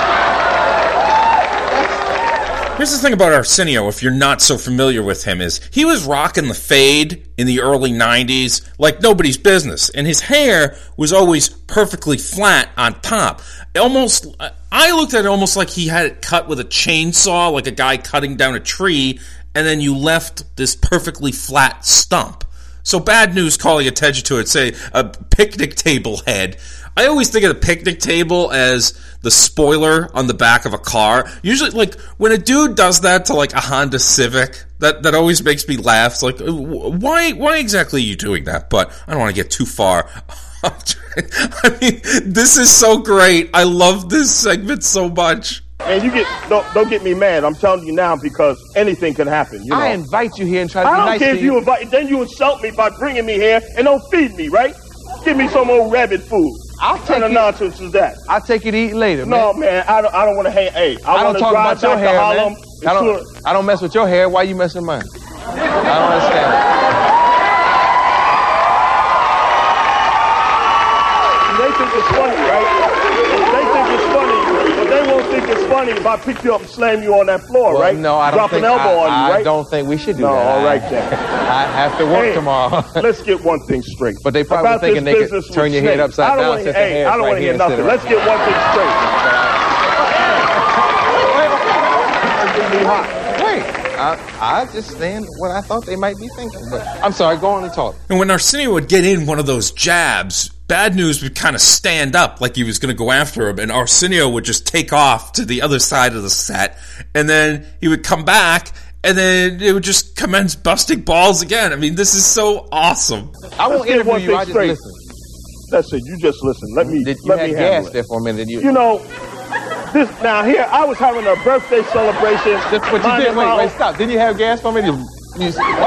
Here's the thing about Arsenio, if you're not so familiar with him, is he was rocking the fade in the early nineties like nobody's business, and his hair was always perfectly flat on top. Almost, I looked at it almost like he had it cut with a chainsaw, like a guy cutting down a tree, and then you left this perfectly flat stump. So bad news calling attention to it, say a picnic table head. I always think of the picnic table as the spoiler on the back of a car. Usually, like, when a dude does that to, like, a Honda Civic, that, that always makes me laugh. It's like, why, why exactly are you doing that? But I don't want to get too far. I mean, this is so great. I love this segment so much. And you get, don't, don't get me mad. I'm telling you now because anything can happen, you know. I invite you here and try to I be don't nice care to if you invite, then you insult me by bringing me here and don't feed me, right? Give me some old rabbit food. I'll What take kind of you- nonsense is that? I'll take you to eat later, man. No, man, I don't, I don't want to hang. Hey, I, I want don't to talk drive about your back hair, to Harlem. man. I don't, I don't mess with your hair. Why you messing with mine? I don't understand. They think it's funny, right? They think it's funny, but they won't think it's funny if I pick you up and slam you on that floor, Well, right? no, I don't Drop think an elbow I, on you, I right? don't think we should do No, that. all right I, then. I have to work Hey, tomorrow. Let's get one thing straight. But they probably About thinking this they business could turn with your head snakes. upside I don't down. wanna- sit Hey, your head I don't right want to hear here and sit nothing. right Let's get one thing straight. Wait, I, I just saying what I thought they might be thinking. But I'm sorry, go on and talk. And when Arsenio would get in one of those jabs, Bad News would kind of stand up like he was going to go after him, and Arsenio would just take off to the other side of the set, and then he would come back, and then it would just commence busting balls again. I mean, this is so awesome. I won't Let's get interview one you, thing I just straight. listen. That's it. You just listen. Let me Did you let had me gas handle there it. for a minute? You, You know, this now here I was having a birthday celebration. That's what you minding did. Wait, my wait, own- stop. Didn't you have gas for me? You, you,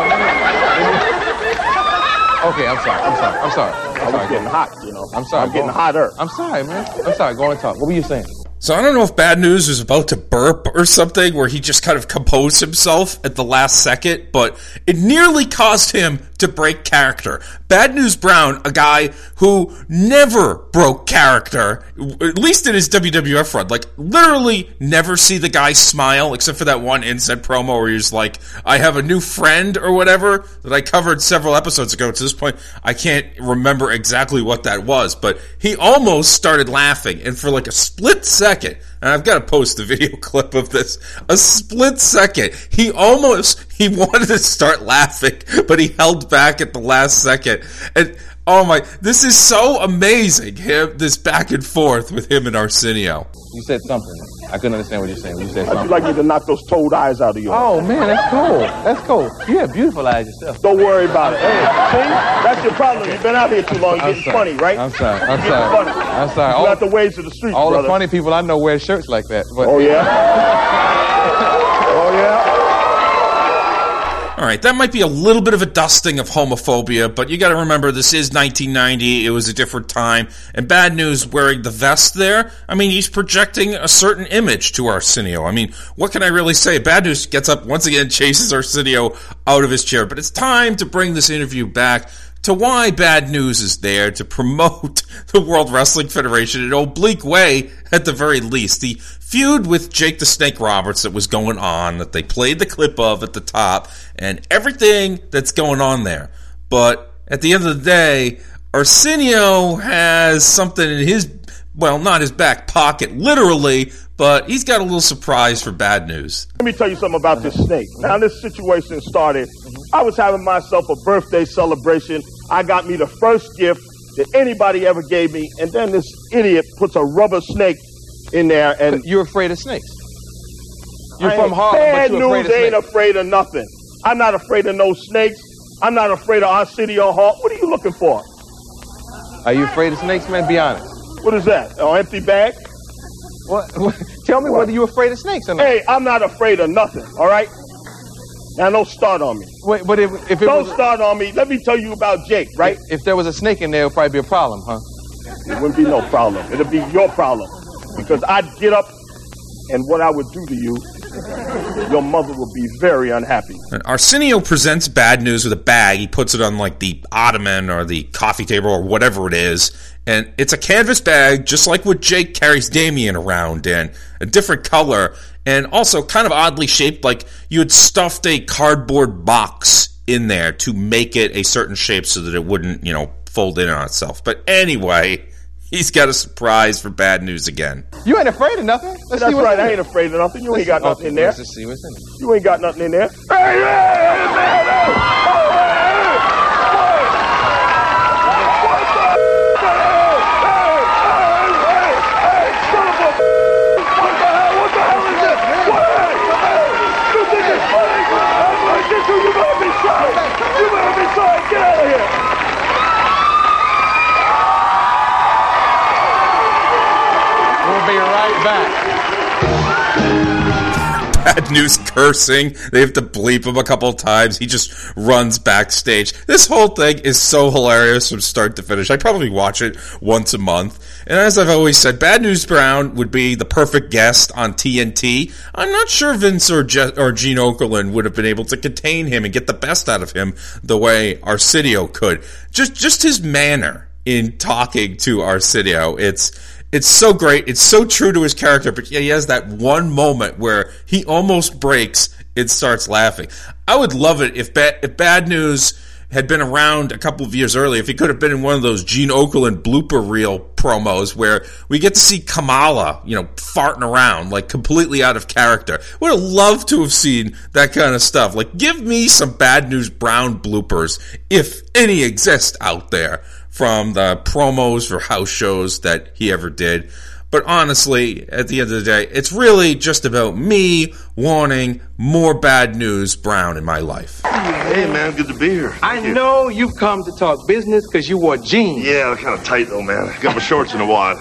okay, I'm sorry. I'm sorry. I'm sorry. I'm I was sorry. getting hot, you know. I'm sorry. I'm getting Go on. hotter. I'm sorry, man. I'm sorry. Go on and talk. What were you saying? So I don't know if Bad News was about to burp or something where he just kind of composed himself at the last second, but it nearly caused him to break character. Bad News Brown, a guy who never broke character, at least in his W W F run, like literally never see the guy smile except for that one Inset promo where he's like, I have a new friend or whatever that I covered several episodes ago. To this point, I can't remember exactly what that was, but he almost started laughing, and for like a split second, and I've got to post the video clip of this, a split second, he almost, he wanted to start laughing, but he held back at the last second. And oh my, this is so amazing, him, this back and forth with him and Arsenio. You said something. I couldn't understand what you're saying. You said How'd you something. like me to knock those toad eyes out of you? Oh, man, that's cool. That's cool. You have beautiful eyes yourself. Don't worry about it. Hey, see? That's your problem. You've been out here too long. You're I'm getting sorry. funny, right? I'm sorry. I'm You're sorry. getting funny. I'm sorry. You All, got the waves of the streets, all the brother. funny people I know wear shirts like that. But Oh, yeah? Oh, yeah? All right, that might be a little bit of a dusting of homophobia, but you got to remember this is nineteen ninety. It was a different time, and Bad News wearing the vest there. I mean, he's projecting a certain image to Arsenio. I mean, what can I really say? Bad News gets up once again, chases Arsenio out of his chair, but it's time to bring this interview back to why Bad News is there to promote the World Wrestling Federation in an oblique way, at the very least. The feud with Jake the Snake Roberts that was going on, that they played the clip of at the top, and everything that's going on there. But at the end of the day, Arsenio has something in his, well, not his back pocket, literally, but he's got a little surprise for Bad News. Let me tell you something about this snake. Now, this situation started, I was having myself a birthday celebration. I got me the first gift that anybody ever gave me, and then this idiot puts a rubber snake in there, and you're afraid of snakes. You're I from ain't- Harlem, Bad but you're afraid News of ain't snakes. afraid of nothing. I'm not afraid of no snakes. I'm not afraid of Arsenio Hall. What are you looking for? Are you afraid of snakes, man? Be honest. What is that? An empty bag? What? what tell me What? whether you're afraid of snakes or not. Hey, I'm not afraid of nothing, all right? Now, don't start on me. Wait, but if, if it Don't was, start on me. Let me tell you about Jake, right? if there was a snake in there, it would probably be a problem, huh? It wouldn't be no problem. It'd be your problem. Because I'd get up, and what I would do to you, your mother would be very unhappy. And Arsenio presents Bad News with a bag. He puts it on like the ottoman or the coffee table or whatever it is. And it's a canvas bag, just like what Jake carries Damien around in. A different color. And also kind of oddly shaped, like you had stuffed a cardboard box in there to make it a certain shape so that it wouldn't, you know, fold in on itself. But anyway, he's got a surprise for Bad News again. You ain't afraid of nothing. Let's That's see what's right. in I there. ain't afraid of nothing. You ain't got nothing in there. Let's just see what's in there. You ain't got nothing in there. Hey, hey, hey, man, hey, oh, hey, hey, what the, hey, hey, hey, hey, son of a, what the hell, what the hell is this? What, hey, hey, you think it's funny? I'm like this, you better be sorry. You better be sorry. Get out of here. We'll be right back. Bad News cursing. They have to bleep him a couple of times. He just runs backstage. This whole thing is so hilarious from start to finish. I probably watch it once a month. And as I've always said, Bad News Brown would be the perfect guest on T N T. I'm not sure Vince or, Je- or Gene Okerlund would have been able to contain him and get the best out of him the way Arsenio could. Just, just his manner in talking to Arsenio. It's, It's so great. It's so true to his character, but yeah, he has that one moment where he almost breaks and starts laughing. I would love it if, ba- if Bad News had been around a couple of years earlier, if he could have been in one of those Gene Okerlund blooper reel promos where we get to see Kamala, you know, farting around, like completely out of character. Would have loved to have seen that kind of stuff. Like, give me some Bad News Brown bloopers, if any exist out there, from the promos for house shows that he ever did. But honestly, at the end of the day, it's really just about me wanting more Bad News Brown in my life. Hey, man, good to be here. Thank I you. know you've come to talk business because you wore jeans. Yeah, they're kind of tight, though, man. Got my shorts in a wad.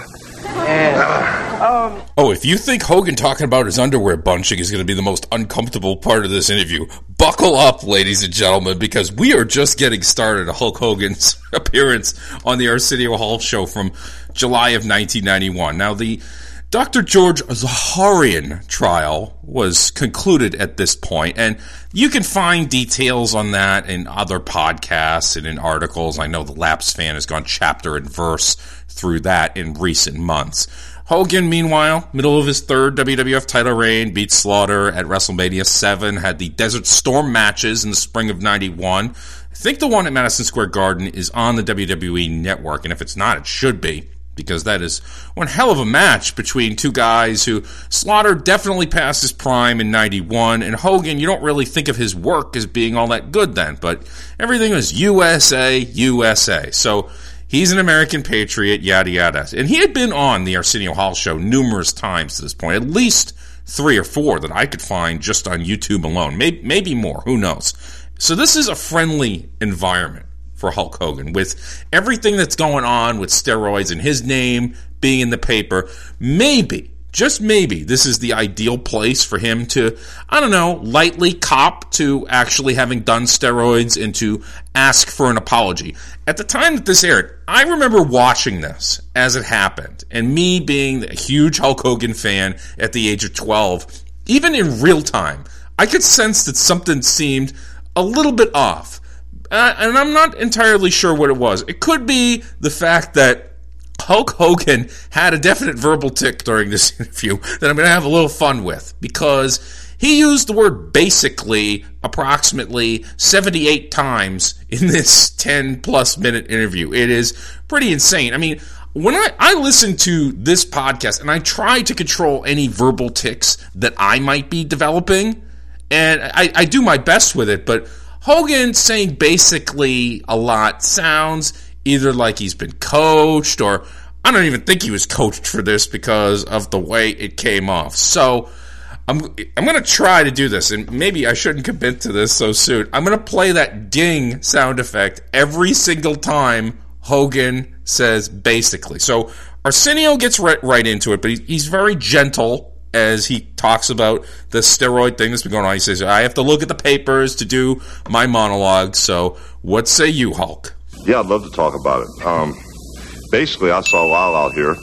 Um, Oh, if you think Hogan talking about his underwear bunching is going to be the most uncomfortable part of this interview, buckle up, ladies and gentlemen, because we are just getting started. Hulk Hogan's appearance on the Arsenio Hall show from July of nineteen ninety-one. Now, the Doctor George Zaharian trial was concluded at this point, and you can find details on that in other podcasts and in articles. I know the Laps fan has gone chapter and verse through that in recent months. Hogan, meanwhile, middle of his third W W F title reign, beat Slaughter at WrestleMania seven, had the Desert Storm matches in the spring of ninety-one. I think the one at Madison Square Garden is on the W W E Network, and if it's not, it should be, because that is one hell of a match between two guys who Slaughter definitely passed his prime in ninety-one, and Hogan, you don't really think of his work as being all that good then, but everything was U S A, U S A. So he's an American patriot, yada yada. And he had been on the Arsenio Hall show numerous times to this point, at least three or four that I could find just on YouTube alone. Maybe, maybe more, who knows. So this is a friendly environment for Hulk Hogan, with everything that's going on with steroids and his name being in the paper. Maybe, just maybe, this is the ideal place for him to, I don't know, lightly cop to actually having done steroids and to ask for an apology. At the time that this aired, I remember watching this as it happened, and me being a huge Hulk Hogan fan at the age of twelve, even in real time, I could sense that something seemed a little bit off. Uh, and I'm not entirely sure what it was. It could be the fact that Hulk Hogan had a definite verbal tick during this interview that I'm going to have a little fun with, because he used the word basically approximately seventy-eight times in this ten-plus minute interview. It is pretty insane. I mean, when I, I listen to this podcast and I try to control any verbal tics that I might be developing, and I, I do my best with it, but Hogan saying basically a lot sounds either like he's been coached, or I don't even think he was coached for this because of the way it came off. So I'm I'm going to try to do this, and maybe I shouldn't commit to this so soon. I'm going to play that ding sound effect every single time Hogan says basically. So Arsenio gets right, right into it, but he, he's very gentle as he talks about the steroid thing that's been going on. He says, I have to look at the papers to do my monologue, so what say you, Hulk? Yeah, I'd love to talk about it. Um, basically, I saw Lyle out here,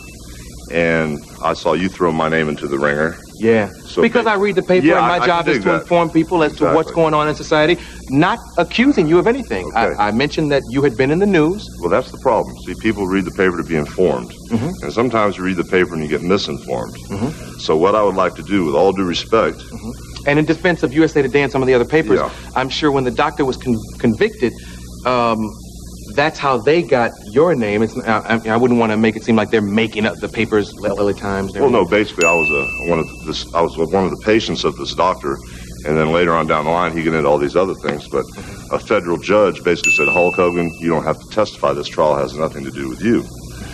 and I saw you throw my name into the ringer. Yeah, So because ba- I read the paper, Yeah, and my I- I job can is dig to that. inform people as to what's Exactly. going on in society, not accusing you of anything. Okay. I, I mentioned that you had been in the news. Well, that's the problem. See, people read the paper to be informed. Mhm. And sometimes you read the paper and you get misinformed. Mhm. So what I would like to do, with all due respect, And in defense of U S A Today and some of the other papers, Yeah. I'm sure when the doctor was con- convicted, um, that's how they got your name. It's, I, I wouldn't want to make it seem like they're making up the papers, L A Times. well, no, basically I was a, one of this, I was one of the patients of this doctor, and then later on down the line he got into all these other things. But a federal judge basically said, Hulk Hogan, you don't have to testify. This trial has nothing to do with you.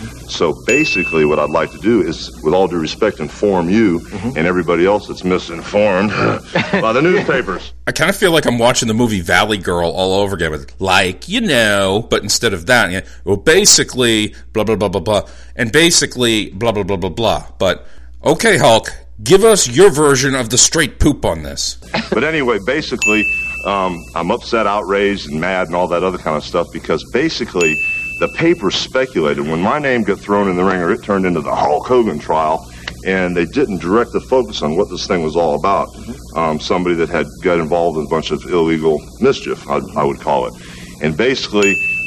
So basically what I'd like to do is, with all due respect, inform you and everybody else that's misinformed by the newspapers. I kind of feel like I'm watching the movie Valley Girl all over again with, like, you know, but instead of that, you know, well, basically, blah, blah, blah, blah, blah, and basically, blah, blah, blah, blah, blah. But, okay, Hulk, give us your version of the straight poop on this. But anyway, basically, um, I'm upset, outraged, and mad and all that other kind of stuff because basically the paper speculated. When my name got thrown in the ringer, it turned into the Hulk Hogan trial, and they didn't direct the focus on what this thing was all about. Um, somebody that had got involved in a bunch of illegal mischief, I, I would call it. And basically,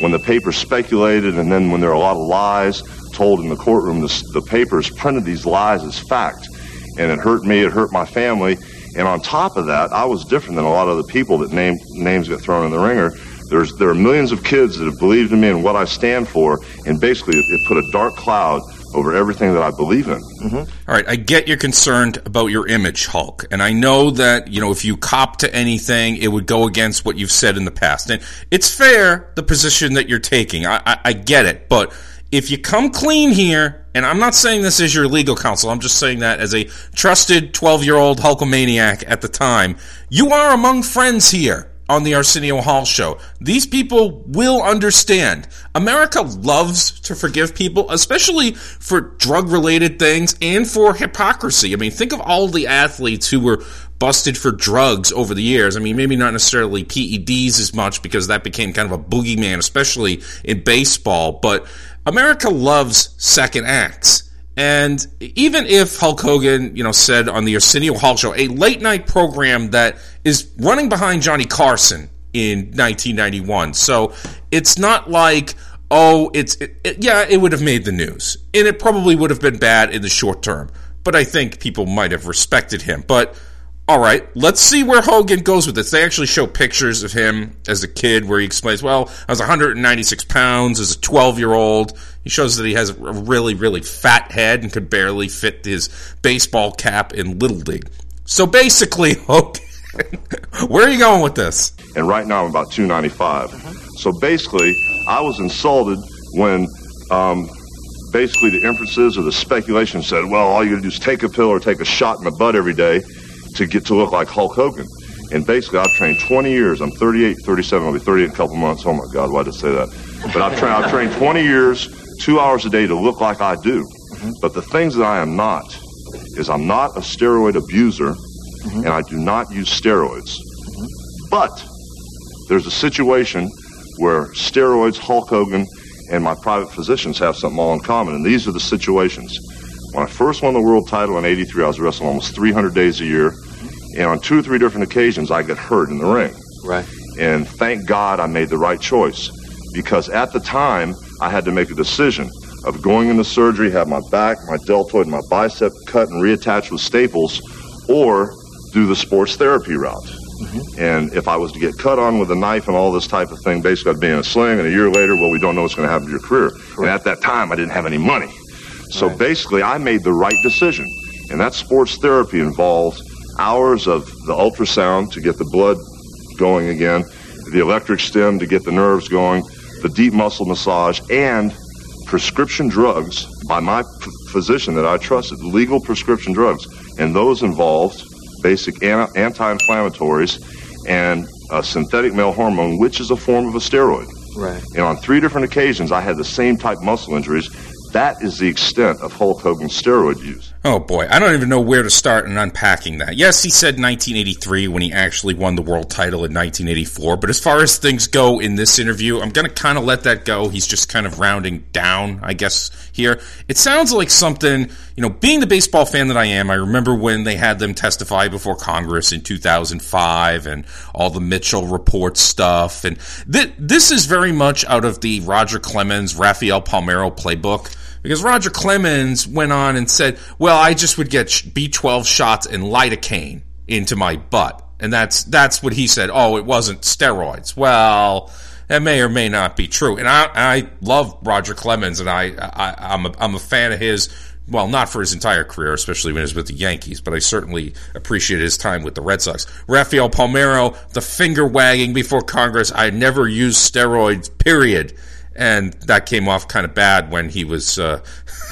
when the papers speculated, and then when there are a lot of lies told in the courtroom, the, the papers printed these lies as fact. And it hurt me, it hurt my family. And on top of that, I was different than a lot of the people that name, names get thrown in the ringer. There's, there are millions of kids that have believed in me and what I stand for, and basically it, it put a dark cloud over everything that I believe in. Mm-hmm. All right, I get you're concerned about your image, Hulk, and I know that, you know, if you cop to anything, it would go against what you've said in the past. And it's fair, the position that you're taking. I, I, I get it, but if you come clean here, and I'm not saying this as your legal counsel, I'm just saying that as a trusted twelve-year-old Hulkamaniac at the time, you are among friends here on the Arsenio Hall Show. These people will understand. America loves to forgive people, especially for drug-related things and for hypocrisy. I mean, think of all the athletes who were busted for drugs over the years. I mean, maybe not necessarily P E Ds as much because that became kind of a boogeyman, especially in baseball, but America loves second acts. And even if Hulk Hogan, you know, said on the Arsenio Hall Show, a late-night program that is running behind Johnny Carson in nineteen ninety-one, so it's not like, oh, it's, it, it, yeah, it would have made the news. And it probably would have been bad in the short term. But I think people might have respected him. But all right, let's see where Hogan goes with this. They actually show pictures of him as a kid where he explains, well, I was one hundred ninety-six pounds as a twelve-year-old. He shows that he has a really, really fat head and could barely fit his baseball cap in Little League. So basically, Hogan, where are you going with this? And right now I'm about two ninety-five. So basically, I was insulted when um, basically the inferences or the speculation said, well, all you got to do is take a pill or take a shot in the butt every day to get to look like Hulk Hogan. And basically, I've trained twenty years. I'm thirty-eight, thirty-seven. I'll be thirty-eight in a couple months. Oh, my God, why did I say that? But I've, tra- I've trained twenty years, two hours a day to look like I do. Mm-hmm. But the things that I am not is I'm not a steroid abuser, mm-hmm. and I do not use steroids. Mm-hmm. But there's a situation where steroids, Hulk Hogan, and my private physicians have something all in common, and these are the situations. When I first won the world title in eighty-three, I was wrestling almost three hundred days a year. And on two or three different occasions, I got hurt in the ring. Right. And thank God I made the right choice. Because at the time, I had to make a decision of going into surgery, have my back, my deltoid, and my bicep cut and reattached with staples, or do the sports therapy route. Mm-hmm. And if I was to get cut on with a knife and all this type of thing, basically I'd be in a sling, and a year later, well, we don't know what's going to happen to your career. Correct. And at that time, I didn't have any money. So right. basically, I made the right decision. And that sports therapy involved hours of the ultrasound to get the blood going again, the electric stim to get the nerves going, the deep muscle massage, and prescription drugs by my p- physician that I trusted, legal prescription drugs. And those involved basic an- anti-inflammatories and a synthetic male hormone, which is a form of a steroid. Right. And on three different occasions, I had the same type muscle injuries. That is the extent of Hulk Hogan's steroid use. Oh, boy. I don't even know where to start in unpacking that. Yes, he said nineteen eighty-three when he actually won the world title in nineteen eighty-four. But as far as things go in this interview, I'm going to kind of let that go. He's just kind of rounding down, I guess, here. It sounds like something, you know, being the baseball fan that I am, I remember when they had them testify before Congress in two thousand five and all the Mitchell report stuff. And th- this is very much out of the Roger Clemens, Rafael Palmeiro playbook. Because Roger Clemens went on and said, well, I just would get B twelve shots and lidocaine into my butt. And that's that's what he said. Oh, it wasn't steroids. Well, that may or may not be true. And I, I love Roger Clemens, and I, I, I'm, a, I'm a fan of his, well, not for his entire career, especially when he was with the Yankees, but I certainly appreciate his time with the Red Sox. Rafael Palmeiro, the finger wagging before Congress, I never used steroids, period. And that came off kind of bad when he was uh,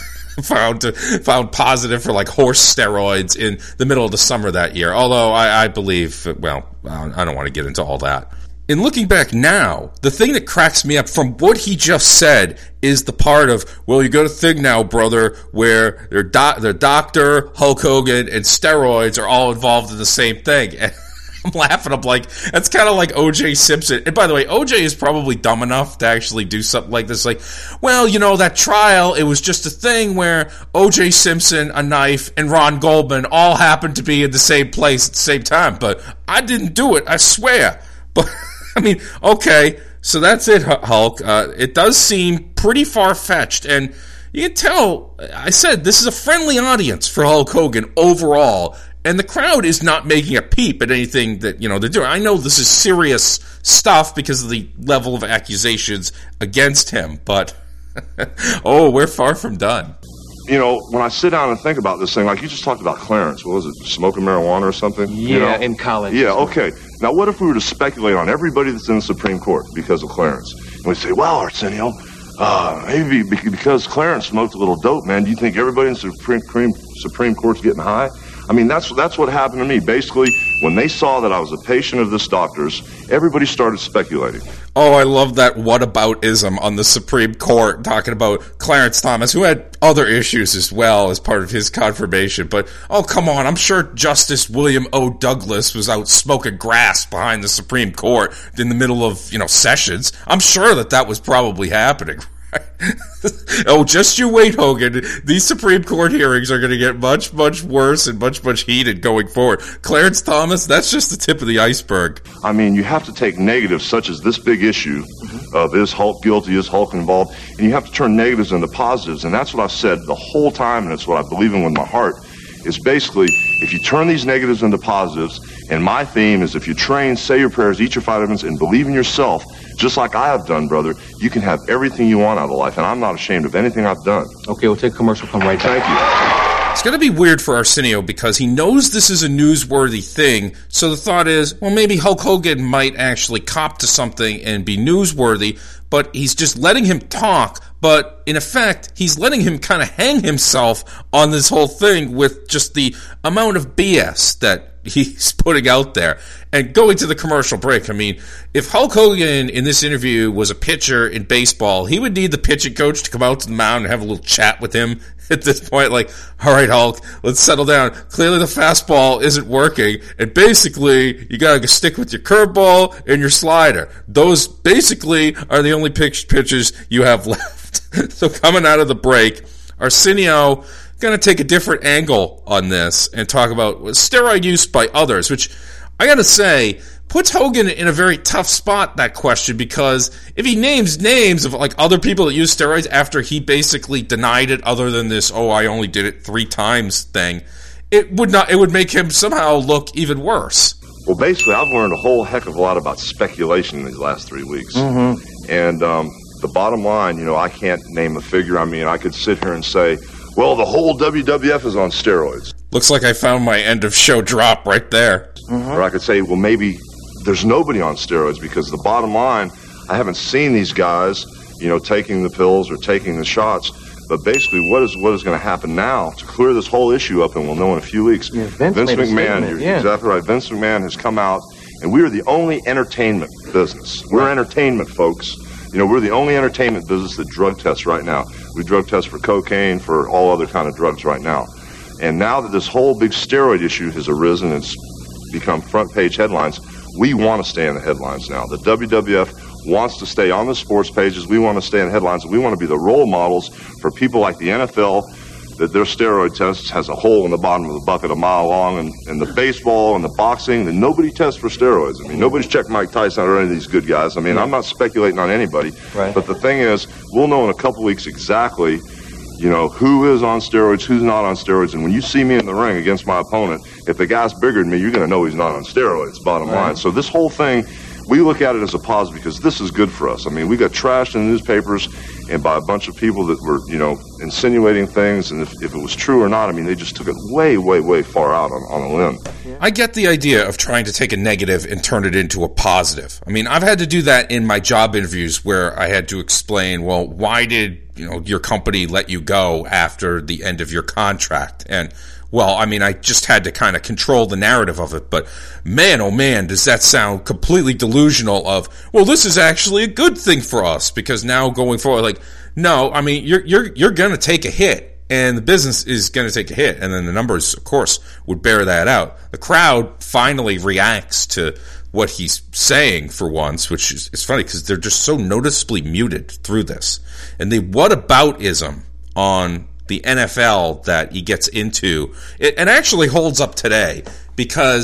found to, found positive for like horse steroids in the middle of the summer that year. Although I, I believe, well, I don't want to get into all that. In looking back now, the thing that cracks me up from what he just said is the part of, well, you got to think now, brother, where their, do- their doctor, Hulk Hogan, and steroids are all involved in the same thing. And I'm laughing. I'm like, that's kind of like O J Simpson. And by the way, O J is probably dumb enough to actually do something like this. Like, well, you know, that trial, it was just a thing where O J Simpson, a knife, and Ron Goldman all happened to be in the same place at the same time. But I didn't do it, I swear. But, I mean, okay, So that's it, Hulk. Uh, it does seem pretty far-fetched, and you can tell, I said, this is a friendly audience for Hulk Hogan overall, and the crowd is not making a peep at anything that, you know, they're doing. I know this is serious stuff because of the level of accusations against him, but, oh, we're far from done. You know, when I sit down and think about this thing, like you just talked about Clarence, what was it, smoking marijuana or something? Yeah, you know? in college. Yeah, okay. Now, what if we were to speculate on everybody that's in the Supreme Court because of Clarence? And we'd say, well, Arsenio, uh, maybe because Clarence smoked a little dope, man, do you think everybody in the Supreme, Supreme, Supreme Court's getting high? I mean, that's that's what happened to me. Basically, when they saw that I was a patient of this doctor's, everybody started speculating. Oh, I love that whataboutism on the Supreme Court, talking about Clarence Thomas, who had other issues as well as part of his confirmation. But, oh, come on, I'm sure Justice William O. Douglas was out smoking grass behind the Supreme Court in the middle of, you know, sessions. I'm sure that that was probably happening. Oh, just you wait, Hogan. These Supreme Court hearings are going to get much, much worse and much, much heated going forward. Clarence Thomas, that's just the tip of the iceberg. I mean, you have to take negatives such as this big issue mm-hmm. of is Hulk guilty, is Hulk involved, and you have to turn negatives into positives, and that's what I've said the whole time, and it's what I believe in with my heart, is basically, if you turn these negatives into positives, and my theme is if you train, say your prayers, eat your vitamins, and believe in yourself, just like I have done, brother, you can have everything you want out of life, and I'm not ashamed of anything I've done. Okay, we'll take a commercial, come right back. Thank you. It's going to be weird for Arsenio because he knows this is a newsworthy thing, so the thought is, well, maybe Hulk Hogan might actually cop to something and be newsworthy, but he's just letting him talk, but in effect, he's letting him kind of hang himself on this whole thing with just the amount of B S that he's putting out there. And going to the commercial break, I mean, if Hulk Hogan in this interview was a pitcher in baseball, he would need the pitching coach to come out to the mound and have a little chat with him at this point, like, all right, Hulk, let's settle down. Clearly the fastball isn't working, and basically you gotta stick with your curveball and your slider. Those basically are the only pitch pitches you have left. So coming out of the break, Arsenio going to take a different angle on this and talk about steroid use by others, which I got to say puts Hogan in a very tough spot, that question, because if he names names of like other people that use steroids after he basically denied it, other than this, oh, I only did it three times thing, it would not, it would make him somehow look even worse. Well, basically, I've learned a whole heck of a lot about speculation in these last three weeks. Mm-hmm. And um, the bottom line, you know, I can't name a figure. I mean, I could sit here and say, well, the whole W W F is on steroids. Looks like I found my end of show drop right there. Mm-hmm. Or I could say, well, maybe there's nobody on steroids, because the bottom line, I haven't seen these guys, you know, taking the pills or taking the shots. But basically, what is what is going to happen now to clear this whole issue up, and we'll know in a few weeks. Yeah, Vince, Vince McMahon, statement, you're yeah. exactly right. Vince McMahon has come out, and we are the only entertainment business. We're right. entertainment, folks. You know, we're the only entertainment business that drug tests right now. We drug test for cocaine, for all other kind of drugs right now. And now that this whole big steroid issue has arisen and it's become front page headlines, we want to stay in the headlines now. The W W F wants to stay on the sports pages. We want to stay in the headlines. We want to be the role models for people like the N F L, that their steroid test has a hole in the bottom of the bucket a mile long, and, and the baseball and the boxing, and nobody tests for steroids. I mean, nobody's checked Mike Tyson or any of these good guys. I mean, I'm not speculating on anybody. Right. But the thing is, we'll know in a couple weeks exactly, you know, who is on steroids, who's not on steroids. And when you see me in the ring against my opponent, if the guy's bigger than me, you're going to know he's not on steroids, bottom right. line. So this whole thing, we look at it as a positive because this is good for us. I mean, we got trashed in the newspapers and by a bunch of people that were, you know, insinuating things. And if, if it was true or not, I mean, they just took it way, way, way far out on, on a limb. I get the idea of trying to take a negative and turn it into a positive. I mean, I've had to do that in my job interviews where I had to explain, well, why did, you know, your company let you go after the end of your contract? And well, I mean, I just had to kind of control the narrative of it, but man, oh man, does that sound completely delusional of, well, this is actually a good thing for us because now going forward, like, no, I mean, you're, you're, you're going to take a hit and the business is going to take a hit. And then the numbers, of course, would bear that out. The crowd finally reacts to what he's saying for once, which is, is funny because they're just so noticeably muted through this. And the whataboutism on the N F L that he gets into, it, it actually holds up today because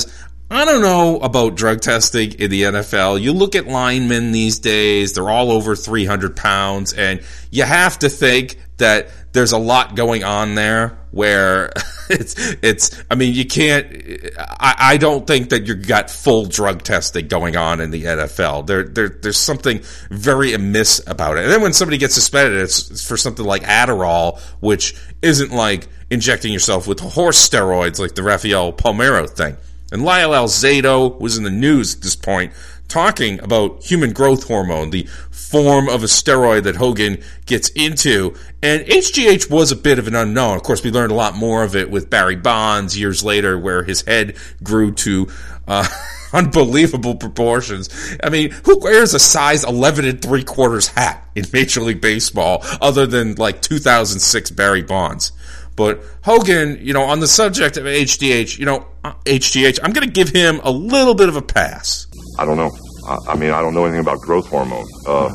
I don't know about drug testing in the N F L. You look at linemen these days, they're all over three hundred pounds, and you have to think that there's a lot going on there where it's, it's, I mean, you can't, I, I don't think that you've got full drug testing going on in the N F L. There, there, there's something very amiss about it. And then when somebody gets suspended, it's, it's for something like Adderall, which isn't like injecting yourself with horse steroids like the Rafael Palmeiro thing. And Lyle Alzado was in the news at this point talking about human growth hormone, the form of a steroid that Hogan gets into. And H G H was a bit of an unknown. Of course, we learned a lot more of it with Barry Bonds years later, where his head grew to uh, unbelievable proportions. I mean, who wears a size eleven and three quarters hat in Major League Baseball other than like two thousand six Barry Bonds? But Hogan, you know, on the subject of H G H, you know, H G H, I'm going to give him a little bit of a pass. I don't know. I, I mean, I don't know anything about growth hormone. Uh,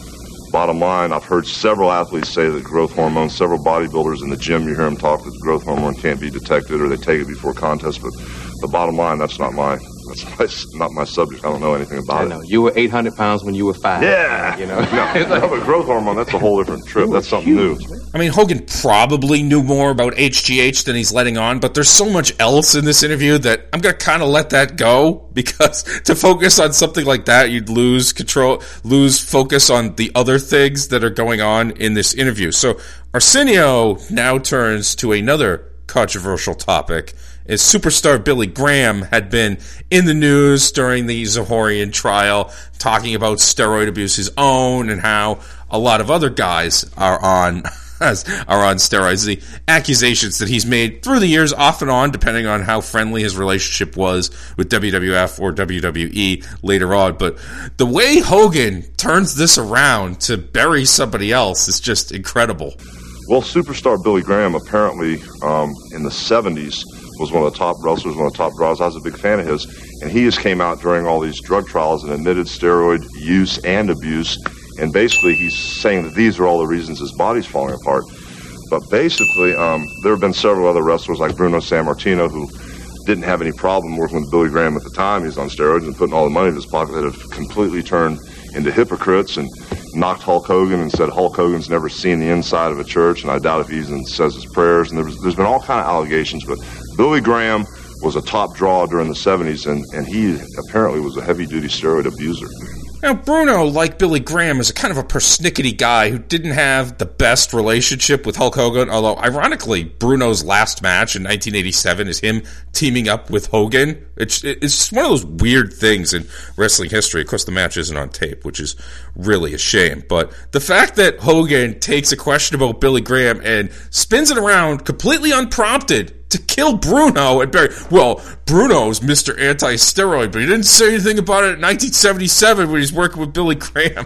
bottom line, I've heard several athletes say that growth hormone, several bodybuilders in the gym, you hear them talk that growth hormone can't be detected or they take it before contest. But the bottom line, that's not my that's my, not my subject. I don't know anything about I it. know. You were eight hundred pounds when you were five. Yeah. You know? no, no, but growth hormone, that's a whole different trip. That's something new. I mean, Hogan probably knew more about H G H than he's letting on, but there's so much else in this interview that I'm going to kind of let that go, because to focus on something like that, you'd lose control, lose focus on the other things that are going on in this interview. So Arsenio now turns to another controversial topic, as superstar Billy Graham had been in the news during the Zahorian trial, talking about steroid abuse his own and how a lot of other guys are on are on steroids. The accusations that he's made through the years, off and on, depending on how friendly his relationship was with W W F or W W E later on. But the way Hogan turns this around to bury somebody else is just incredible. Well, superstar Billy Graham apparently um, in the seventies was one of the top wrestlers, one of the top draws. I was a big fan of his. And he just came out during all these drug trials and admitted steroid use and abuse. And basically he's saying that these are all the reasons his body's falling apart. But basically, um, there have been several other wrestlers like Bruno Sammartino who didn't have any problem working with Billy Graham at the time. He was on steroids and putting all the money in his pocket, that have completely turned into hypocrites and knocked Hulk Hogan and said Hulk Hogan's never seen the inside of a church, and I doubt if he even says his prayers. And there was, there's been all kind of allegations, but Billy Graham was a top draw during the seventies, and, and he apparently was a heavy-duty steroid abuser. Now, Bruno, like Billy Graham, is a kind of a persnickety guy who didn't have the best relationship with Hulk Hogan, although, ironically, Bruno's last match in nineteen eighty-seven is him teaming up with Hogan. It's, it's just one of those weird things in wrestling history. Of course, the match isn't on tape, which is really a shame. But the fact that Hogan takes a question about Billy Graham and spins it around completely unprompted to kill Bruno and Barry. Well, Bruno's Mister Anti-Steroid, but he didn't say anything about it in nineteen seventy-seven when he's working with Billy Graham.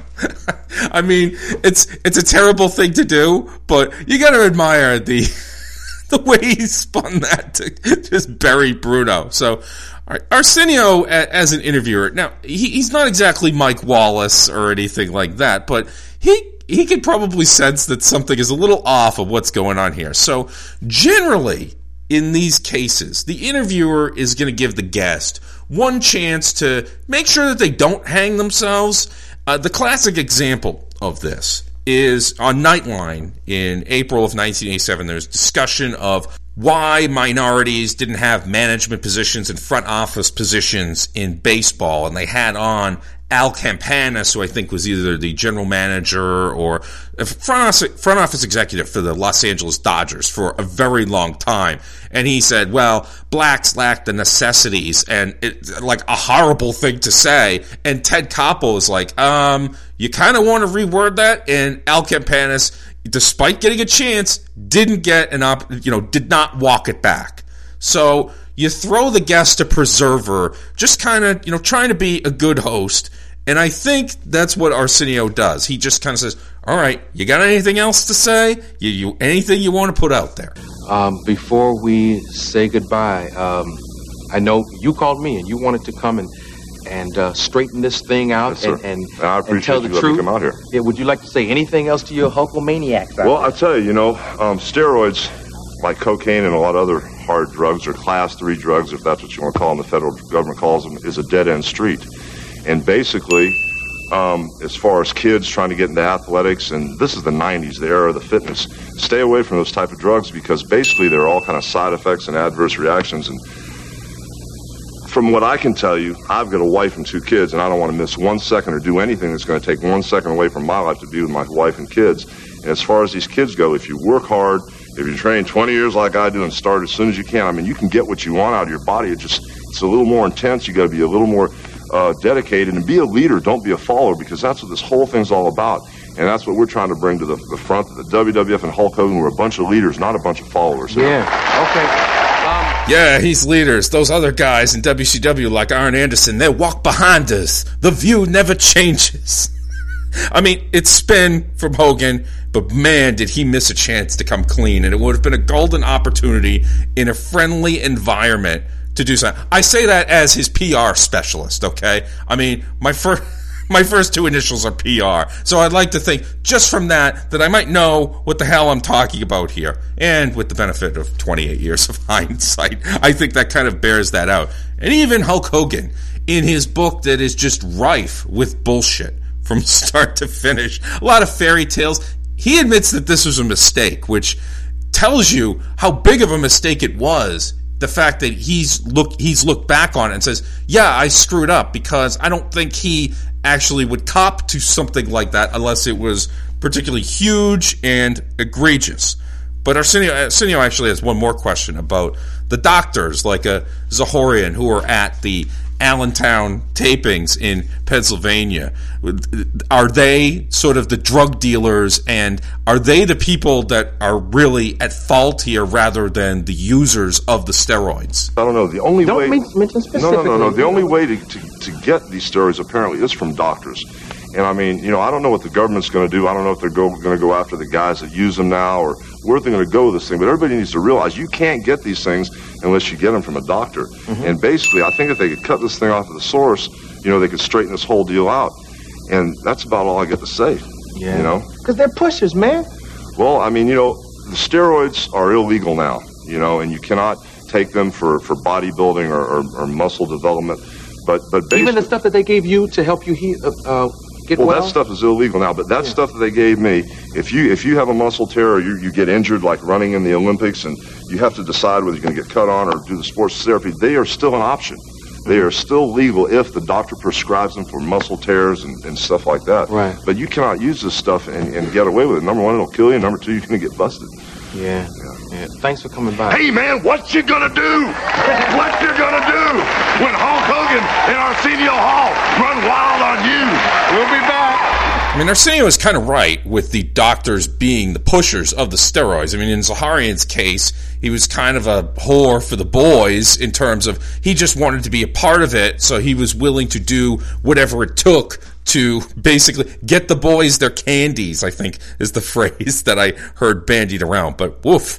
I mean, it's it's a terrible thing to do, but you got to admire the the way he spun that to just bury Bruno. So, all right, Arsenio as an interviewer. Now, he, he's not exactly Mike Wallace or anything like that, but he he could probably sense that something is a little off of what's going on here. So, generally, in these cases, the interviewer is going to give the guest one chance to make sure that they don't hang themselves. Uh, the classic example of this is on Nightline in April of nineteen eighty-seven. There's discussion of why minorities didn't have management positions and front office positions in baseball, and they had on Al Campanis, who I think was either the general manager or a front office, front office executive for the Los Angeles Dodgers for a very long time. And he said, well, blacks lack the necessities, and it's like a horrible thing to say. And Ted Koppel is like, um, you kind of want to reword that? And Al Campanis, despite getting a chance, didn't get an op, you know, did not walk it back. So you throw the guest a preserver, just kind of, you know, trying to be a good host. And I think that's what Arsenio does. He just kind of says, all right, you got anything else to say? You, you anything you want to put out there? Um, before we say goodbye, um, I know you called me and you wanted to come and and uh, straighten this thing out. Yes, and, and, I appreciate and tell the you letting truth. me come out here. Yeah, would you like to say anything else to your Hulkamaniacs out Well, there? I tell you, you know, um, steroids, like cocaine and a lot of other hard drugs or class three drugs, if that's what you want to call them, the federal government calls them, is a dead-end street. And basically, um, as far as kids trying to get into athletics, and this is the nineties, the era of the fitness, stay away from those type of drugs because basically they're all kind of side effects and adverse reactions. And from what I can tell you, I've got a wife and two kids, and I don't want to miss one second or do anything that's going to take one second away from my life to be with my wife and kids. And as far as these kids go, if you work hard, if you train twenty years like I do and start as soon as you can, I mean, you can get what you want out of your body. It just, it's a little more intense. You got to be a little more uh, dedicated and be a leader. Don't be a follower, because that's what this whole thing's all about. And that's what we're trying to bring to the, the front of the W W F and Hulk Hogan. We're a bunch of leaders, not a bunch of followers. Yeah, okay. Um, yeah, he's leaders. Those other guys in W C W like Arn Anderson, they walk behind us. The view never changes. I mean, it's spin from Hogan, but man, did he miss a chance to come clean. And it would have been a golden opportunity in a friendly environment to do something. I say that as his P R specialist, okay? I mean, my first... My first two initials are P R, so I'd like to think, just from that, that I might know what the hell I'm talking about here. And with the benefit of twenty-eight years of hindsight, I think that kind of bears that out. And even Hulk Hogan, in his book that is just rife with bullshit from start to finish, a lot of fairy tales, he admits that this was a mistake, which tells you how big of a mistake it was. The fact that he's look he's looked back on it and says, yeah, I screwed up, because I don't think he actually would cop to something like that unless it was particularly huge and egregious. But Arsenio, Arsenio actually has one more question about the doctors, like a Zahorian, who are at the Allentown tapings in Pennsylvania. Are they sort of the drug dealers, and are they the people that are really at fault here rather than the users of the steroids? I don't know. The only don't way... mention specifically. No, no, no, no. The only way to, to, to get these steroids apparently is from doctors. And I mean, you know, I don't know what the government's going to do. I don't know if they're go, going to go after the guys that use them now, or where they're going to go with this thing. But everybody needs to realize you can't get these things unless you get them from a doctor. Mm-hmm. And basically, I think if they could cut this thing off at the source, you know, they could straighten this whole deal out. And that's about all I get to say. Yeah. You know? Because they're pushers, man. Well, I mean, you know, the steroids are illegal now, you know, and you cannot take them for, for bodybuilding or, or, or muscle development. But, but basically... Even the stuff that they gave you to help you heal... Uh, Get well, well, that stuff is illegal now, but that yeah. stuff that they gave me, if you if you have a muscle tear or you, you get injured like running in the Olympics and you have to decide whether you're going to get cut on or do the sports therapy, they are still an option. They are still legal if the doctor prescribes them for muscle tears and, and stuff like that. Right. But you cannot use this stuff and, and get away with it. Number one, it'll kill you. Number two, you're going to get busted. Yeah. yeah. Yeah. Thanks for coming by. Hey, man, what you going to do? What you going to do when Hulk Hogan and Arsenio Hall run wild on you? We'll be back. I mean, Arsenio is kind of right with the doctors being the pushers of the steroids. I mean, in Zaharian's case, he was kind of a whore for the boys in terms of he just wanted to be a part of it, so he was willing to do whatever it took to basically get the boys their candies, I think is the phrase that I heard bandied around. But woof.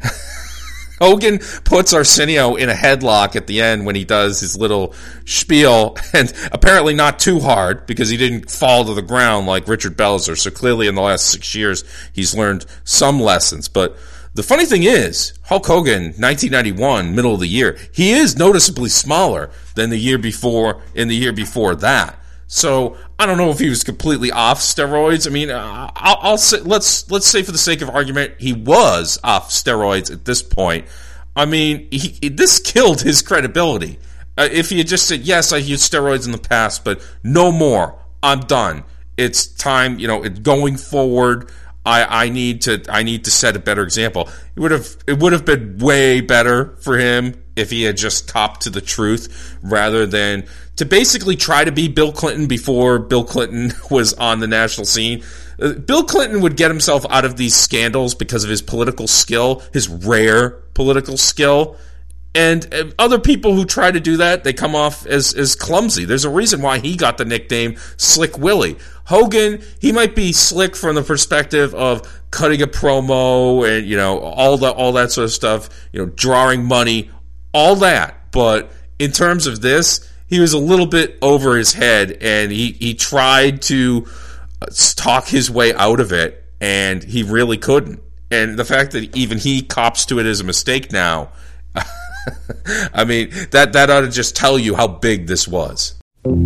Hogan puts Arsenio in a headlock at the end when he does his little spiel, and apparently not too hard because he didn't fall to the ground like Richard Belzer. So clearly in the last six years he's learned some lessons. But the funny thing is, Hulk Hogan, nineteen ninety-one, middle of the year, he is noticeably smaller than the year before and the year before that. So I don't know if he was completely off steroids. I mean, uh, I'll, I'll say, let's let's say for the sake of argument, he was off steroids at this point. I mean, he, this killed his credibility. Uh, if he had just said, yes, I used steroids in the past, but no more, I'm done. It's time, you know, it, going forward, I, I need to I need to set a better example. It would have it would have been way better for him if he had just copped to the truth rather than to basically try to be Bill Clinton before Bill Clinton was on the national scene. Uh, Bill Clinton would get himself out of these scandals because of his political skill, his rare political skill. And uh, other people who try to do that, they come off as, as clumsy. There's a reason why he got the nickname Slick Willie. Hogan, he might be slick from the perspective of cutting a promo and, you know, all the all that sort of stuff, you know, drawing money, all that. But in terms of this, he was a little bit over his head, and he, he tried to talk his way out of it, and he really couldn't. And the fact that even he cops to it as a mistake now, I mean, that, that ought to just tell you how big this was.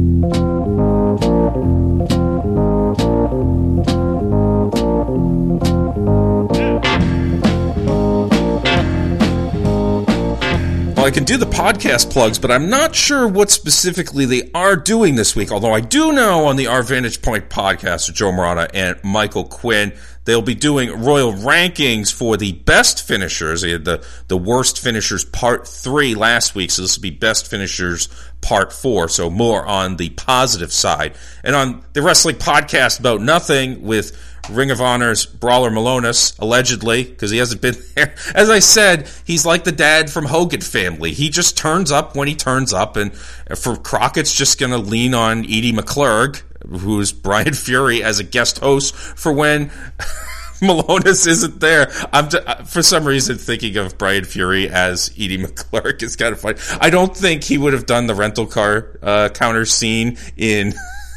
Well, I can do the podcast plugs, but I'm not sure what specifically they are doing this week, although I do know on the Our Vantage Point podcast with Joe Morata and Michael Quinn, they'll be doing Royal Rankings for the best finishers. They had the, the worst finishers part three last week, so this will be best finishers part four, so more on the positive side. And on the Wrestling Podcast About Nothing with Ring of Honor's Brawler Malonis, allegedly, because he hasn't been there. As I said, he's like the dad from Hogan Family. He just turns up when he turns up, and for Crockett's just going to lean on Edie McClurg, who's Brian Fury, as a guest host for when Malonis isn't there. I'm t- for some reason thinking of Brian Fury as Edie McClurg. It's kind of funny. I don't think he would have done the rental car uh, counter scene in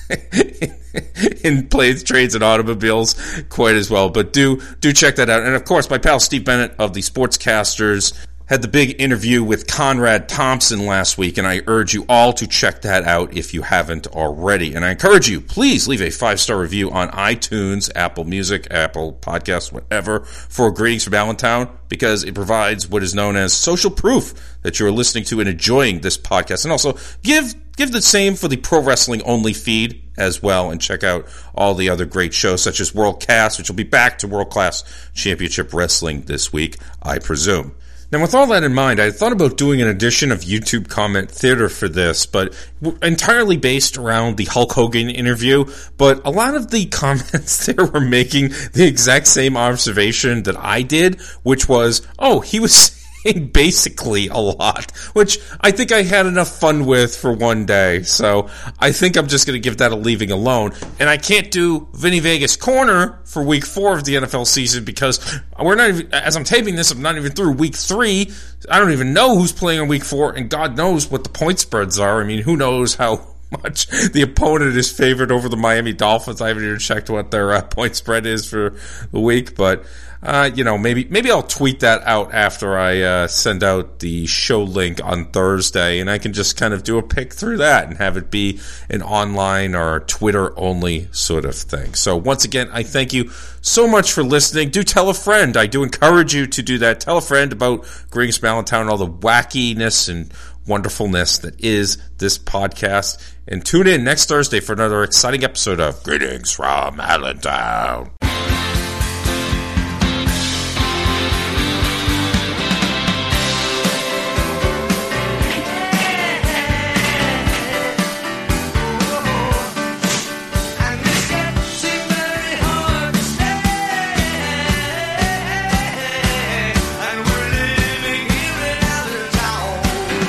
in Planes, Trains, and Automobiles quite as well. But do do check that out. And of course, my pal Steve Bennett of the Sportscasters had the big interview with Conrad Thompson last week, and I urge you all to check that out if you haven't already. And I encourage you, please leave a five-star review on iTunes, Apple Music, Apple Podcasts, whatever, for Greetings from Allentown, because it provides what is known as social proof that you are listening to and enjoying this podcast. And also, give give the same for the Pro Wrestling Only feed as well, and check out all the other great shows, such as World Cast, which will be back to World Class Championship Wrestling this week, I presume. Now, with all that in mind, I thought about doing an edition of YouTube Comment Theater for this, but entirely based around the Hulk Hogan interview. But a lot of the comments there were making the exact same observation that I did, which was, oh, he was saying basically a lot, which I think I had enough fun with for one day. So I think I'm just going to give that a leaving alone. And I can't do Vinny Vegas Corner for week four of the N F L season because we're not even, as I'm taping this, I'm not even through week three. I don't even know who's playing in week four, and God knows what the point spreads are. I mean, who knows how much the opponent is favored over the Miami Dolphins. I haven't even checked what their uh, point spread is for the week, but Uh, you know, maybe maybe I'll tweet that out after I uh, send out the show link on Thursday, and I can just kind of do a pick through that and have it be an online or Twitter-only sort of thing. So once again, I thank you so much for listening. Do tell a friend. I do encourage you to do that. Tell a friend about Greetings from Allentown, all the wackiness and wonderfulness that is this podcast. And tune in next Thursday for another exciting episode of Greetings from Allentown.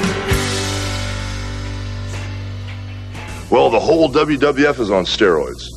Well, the whole W W F is on steroids.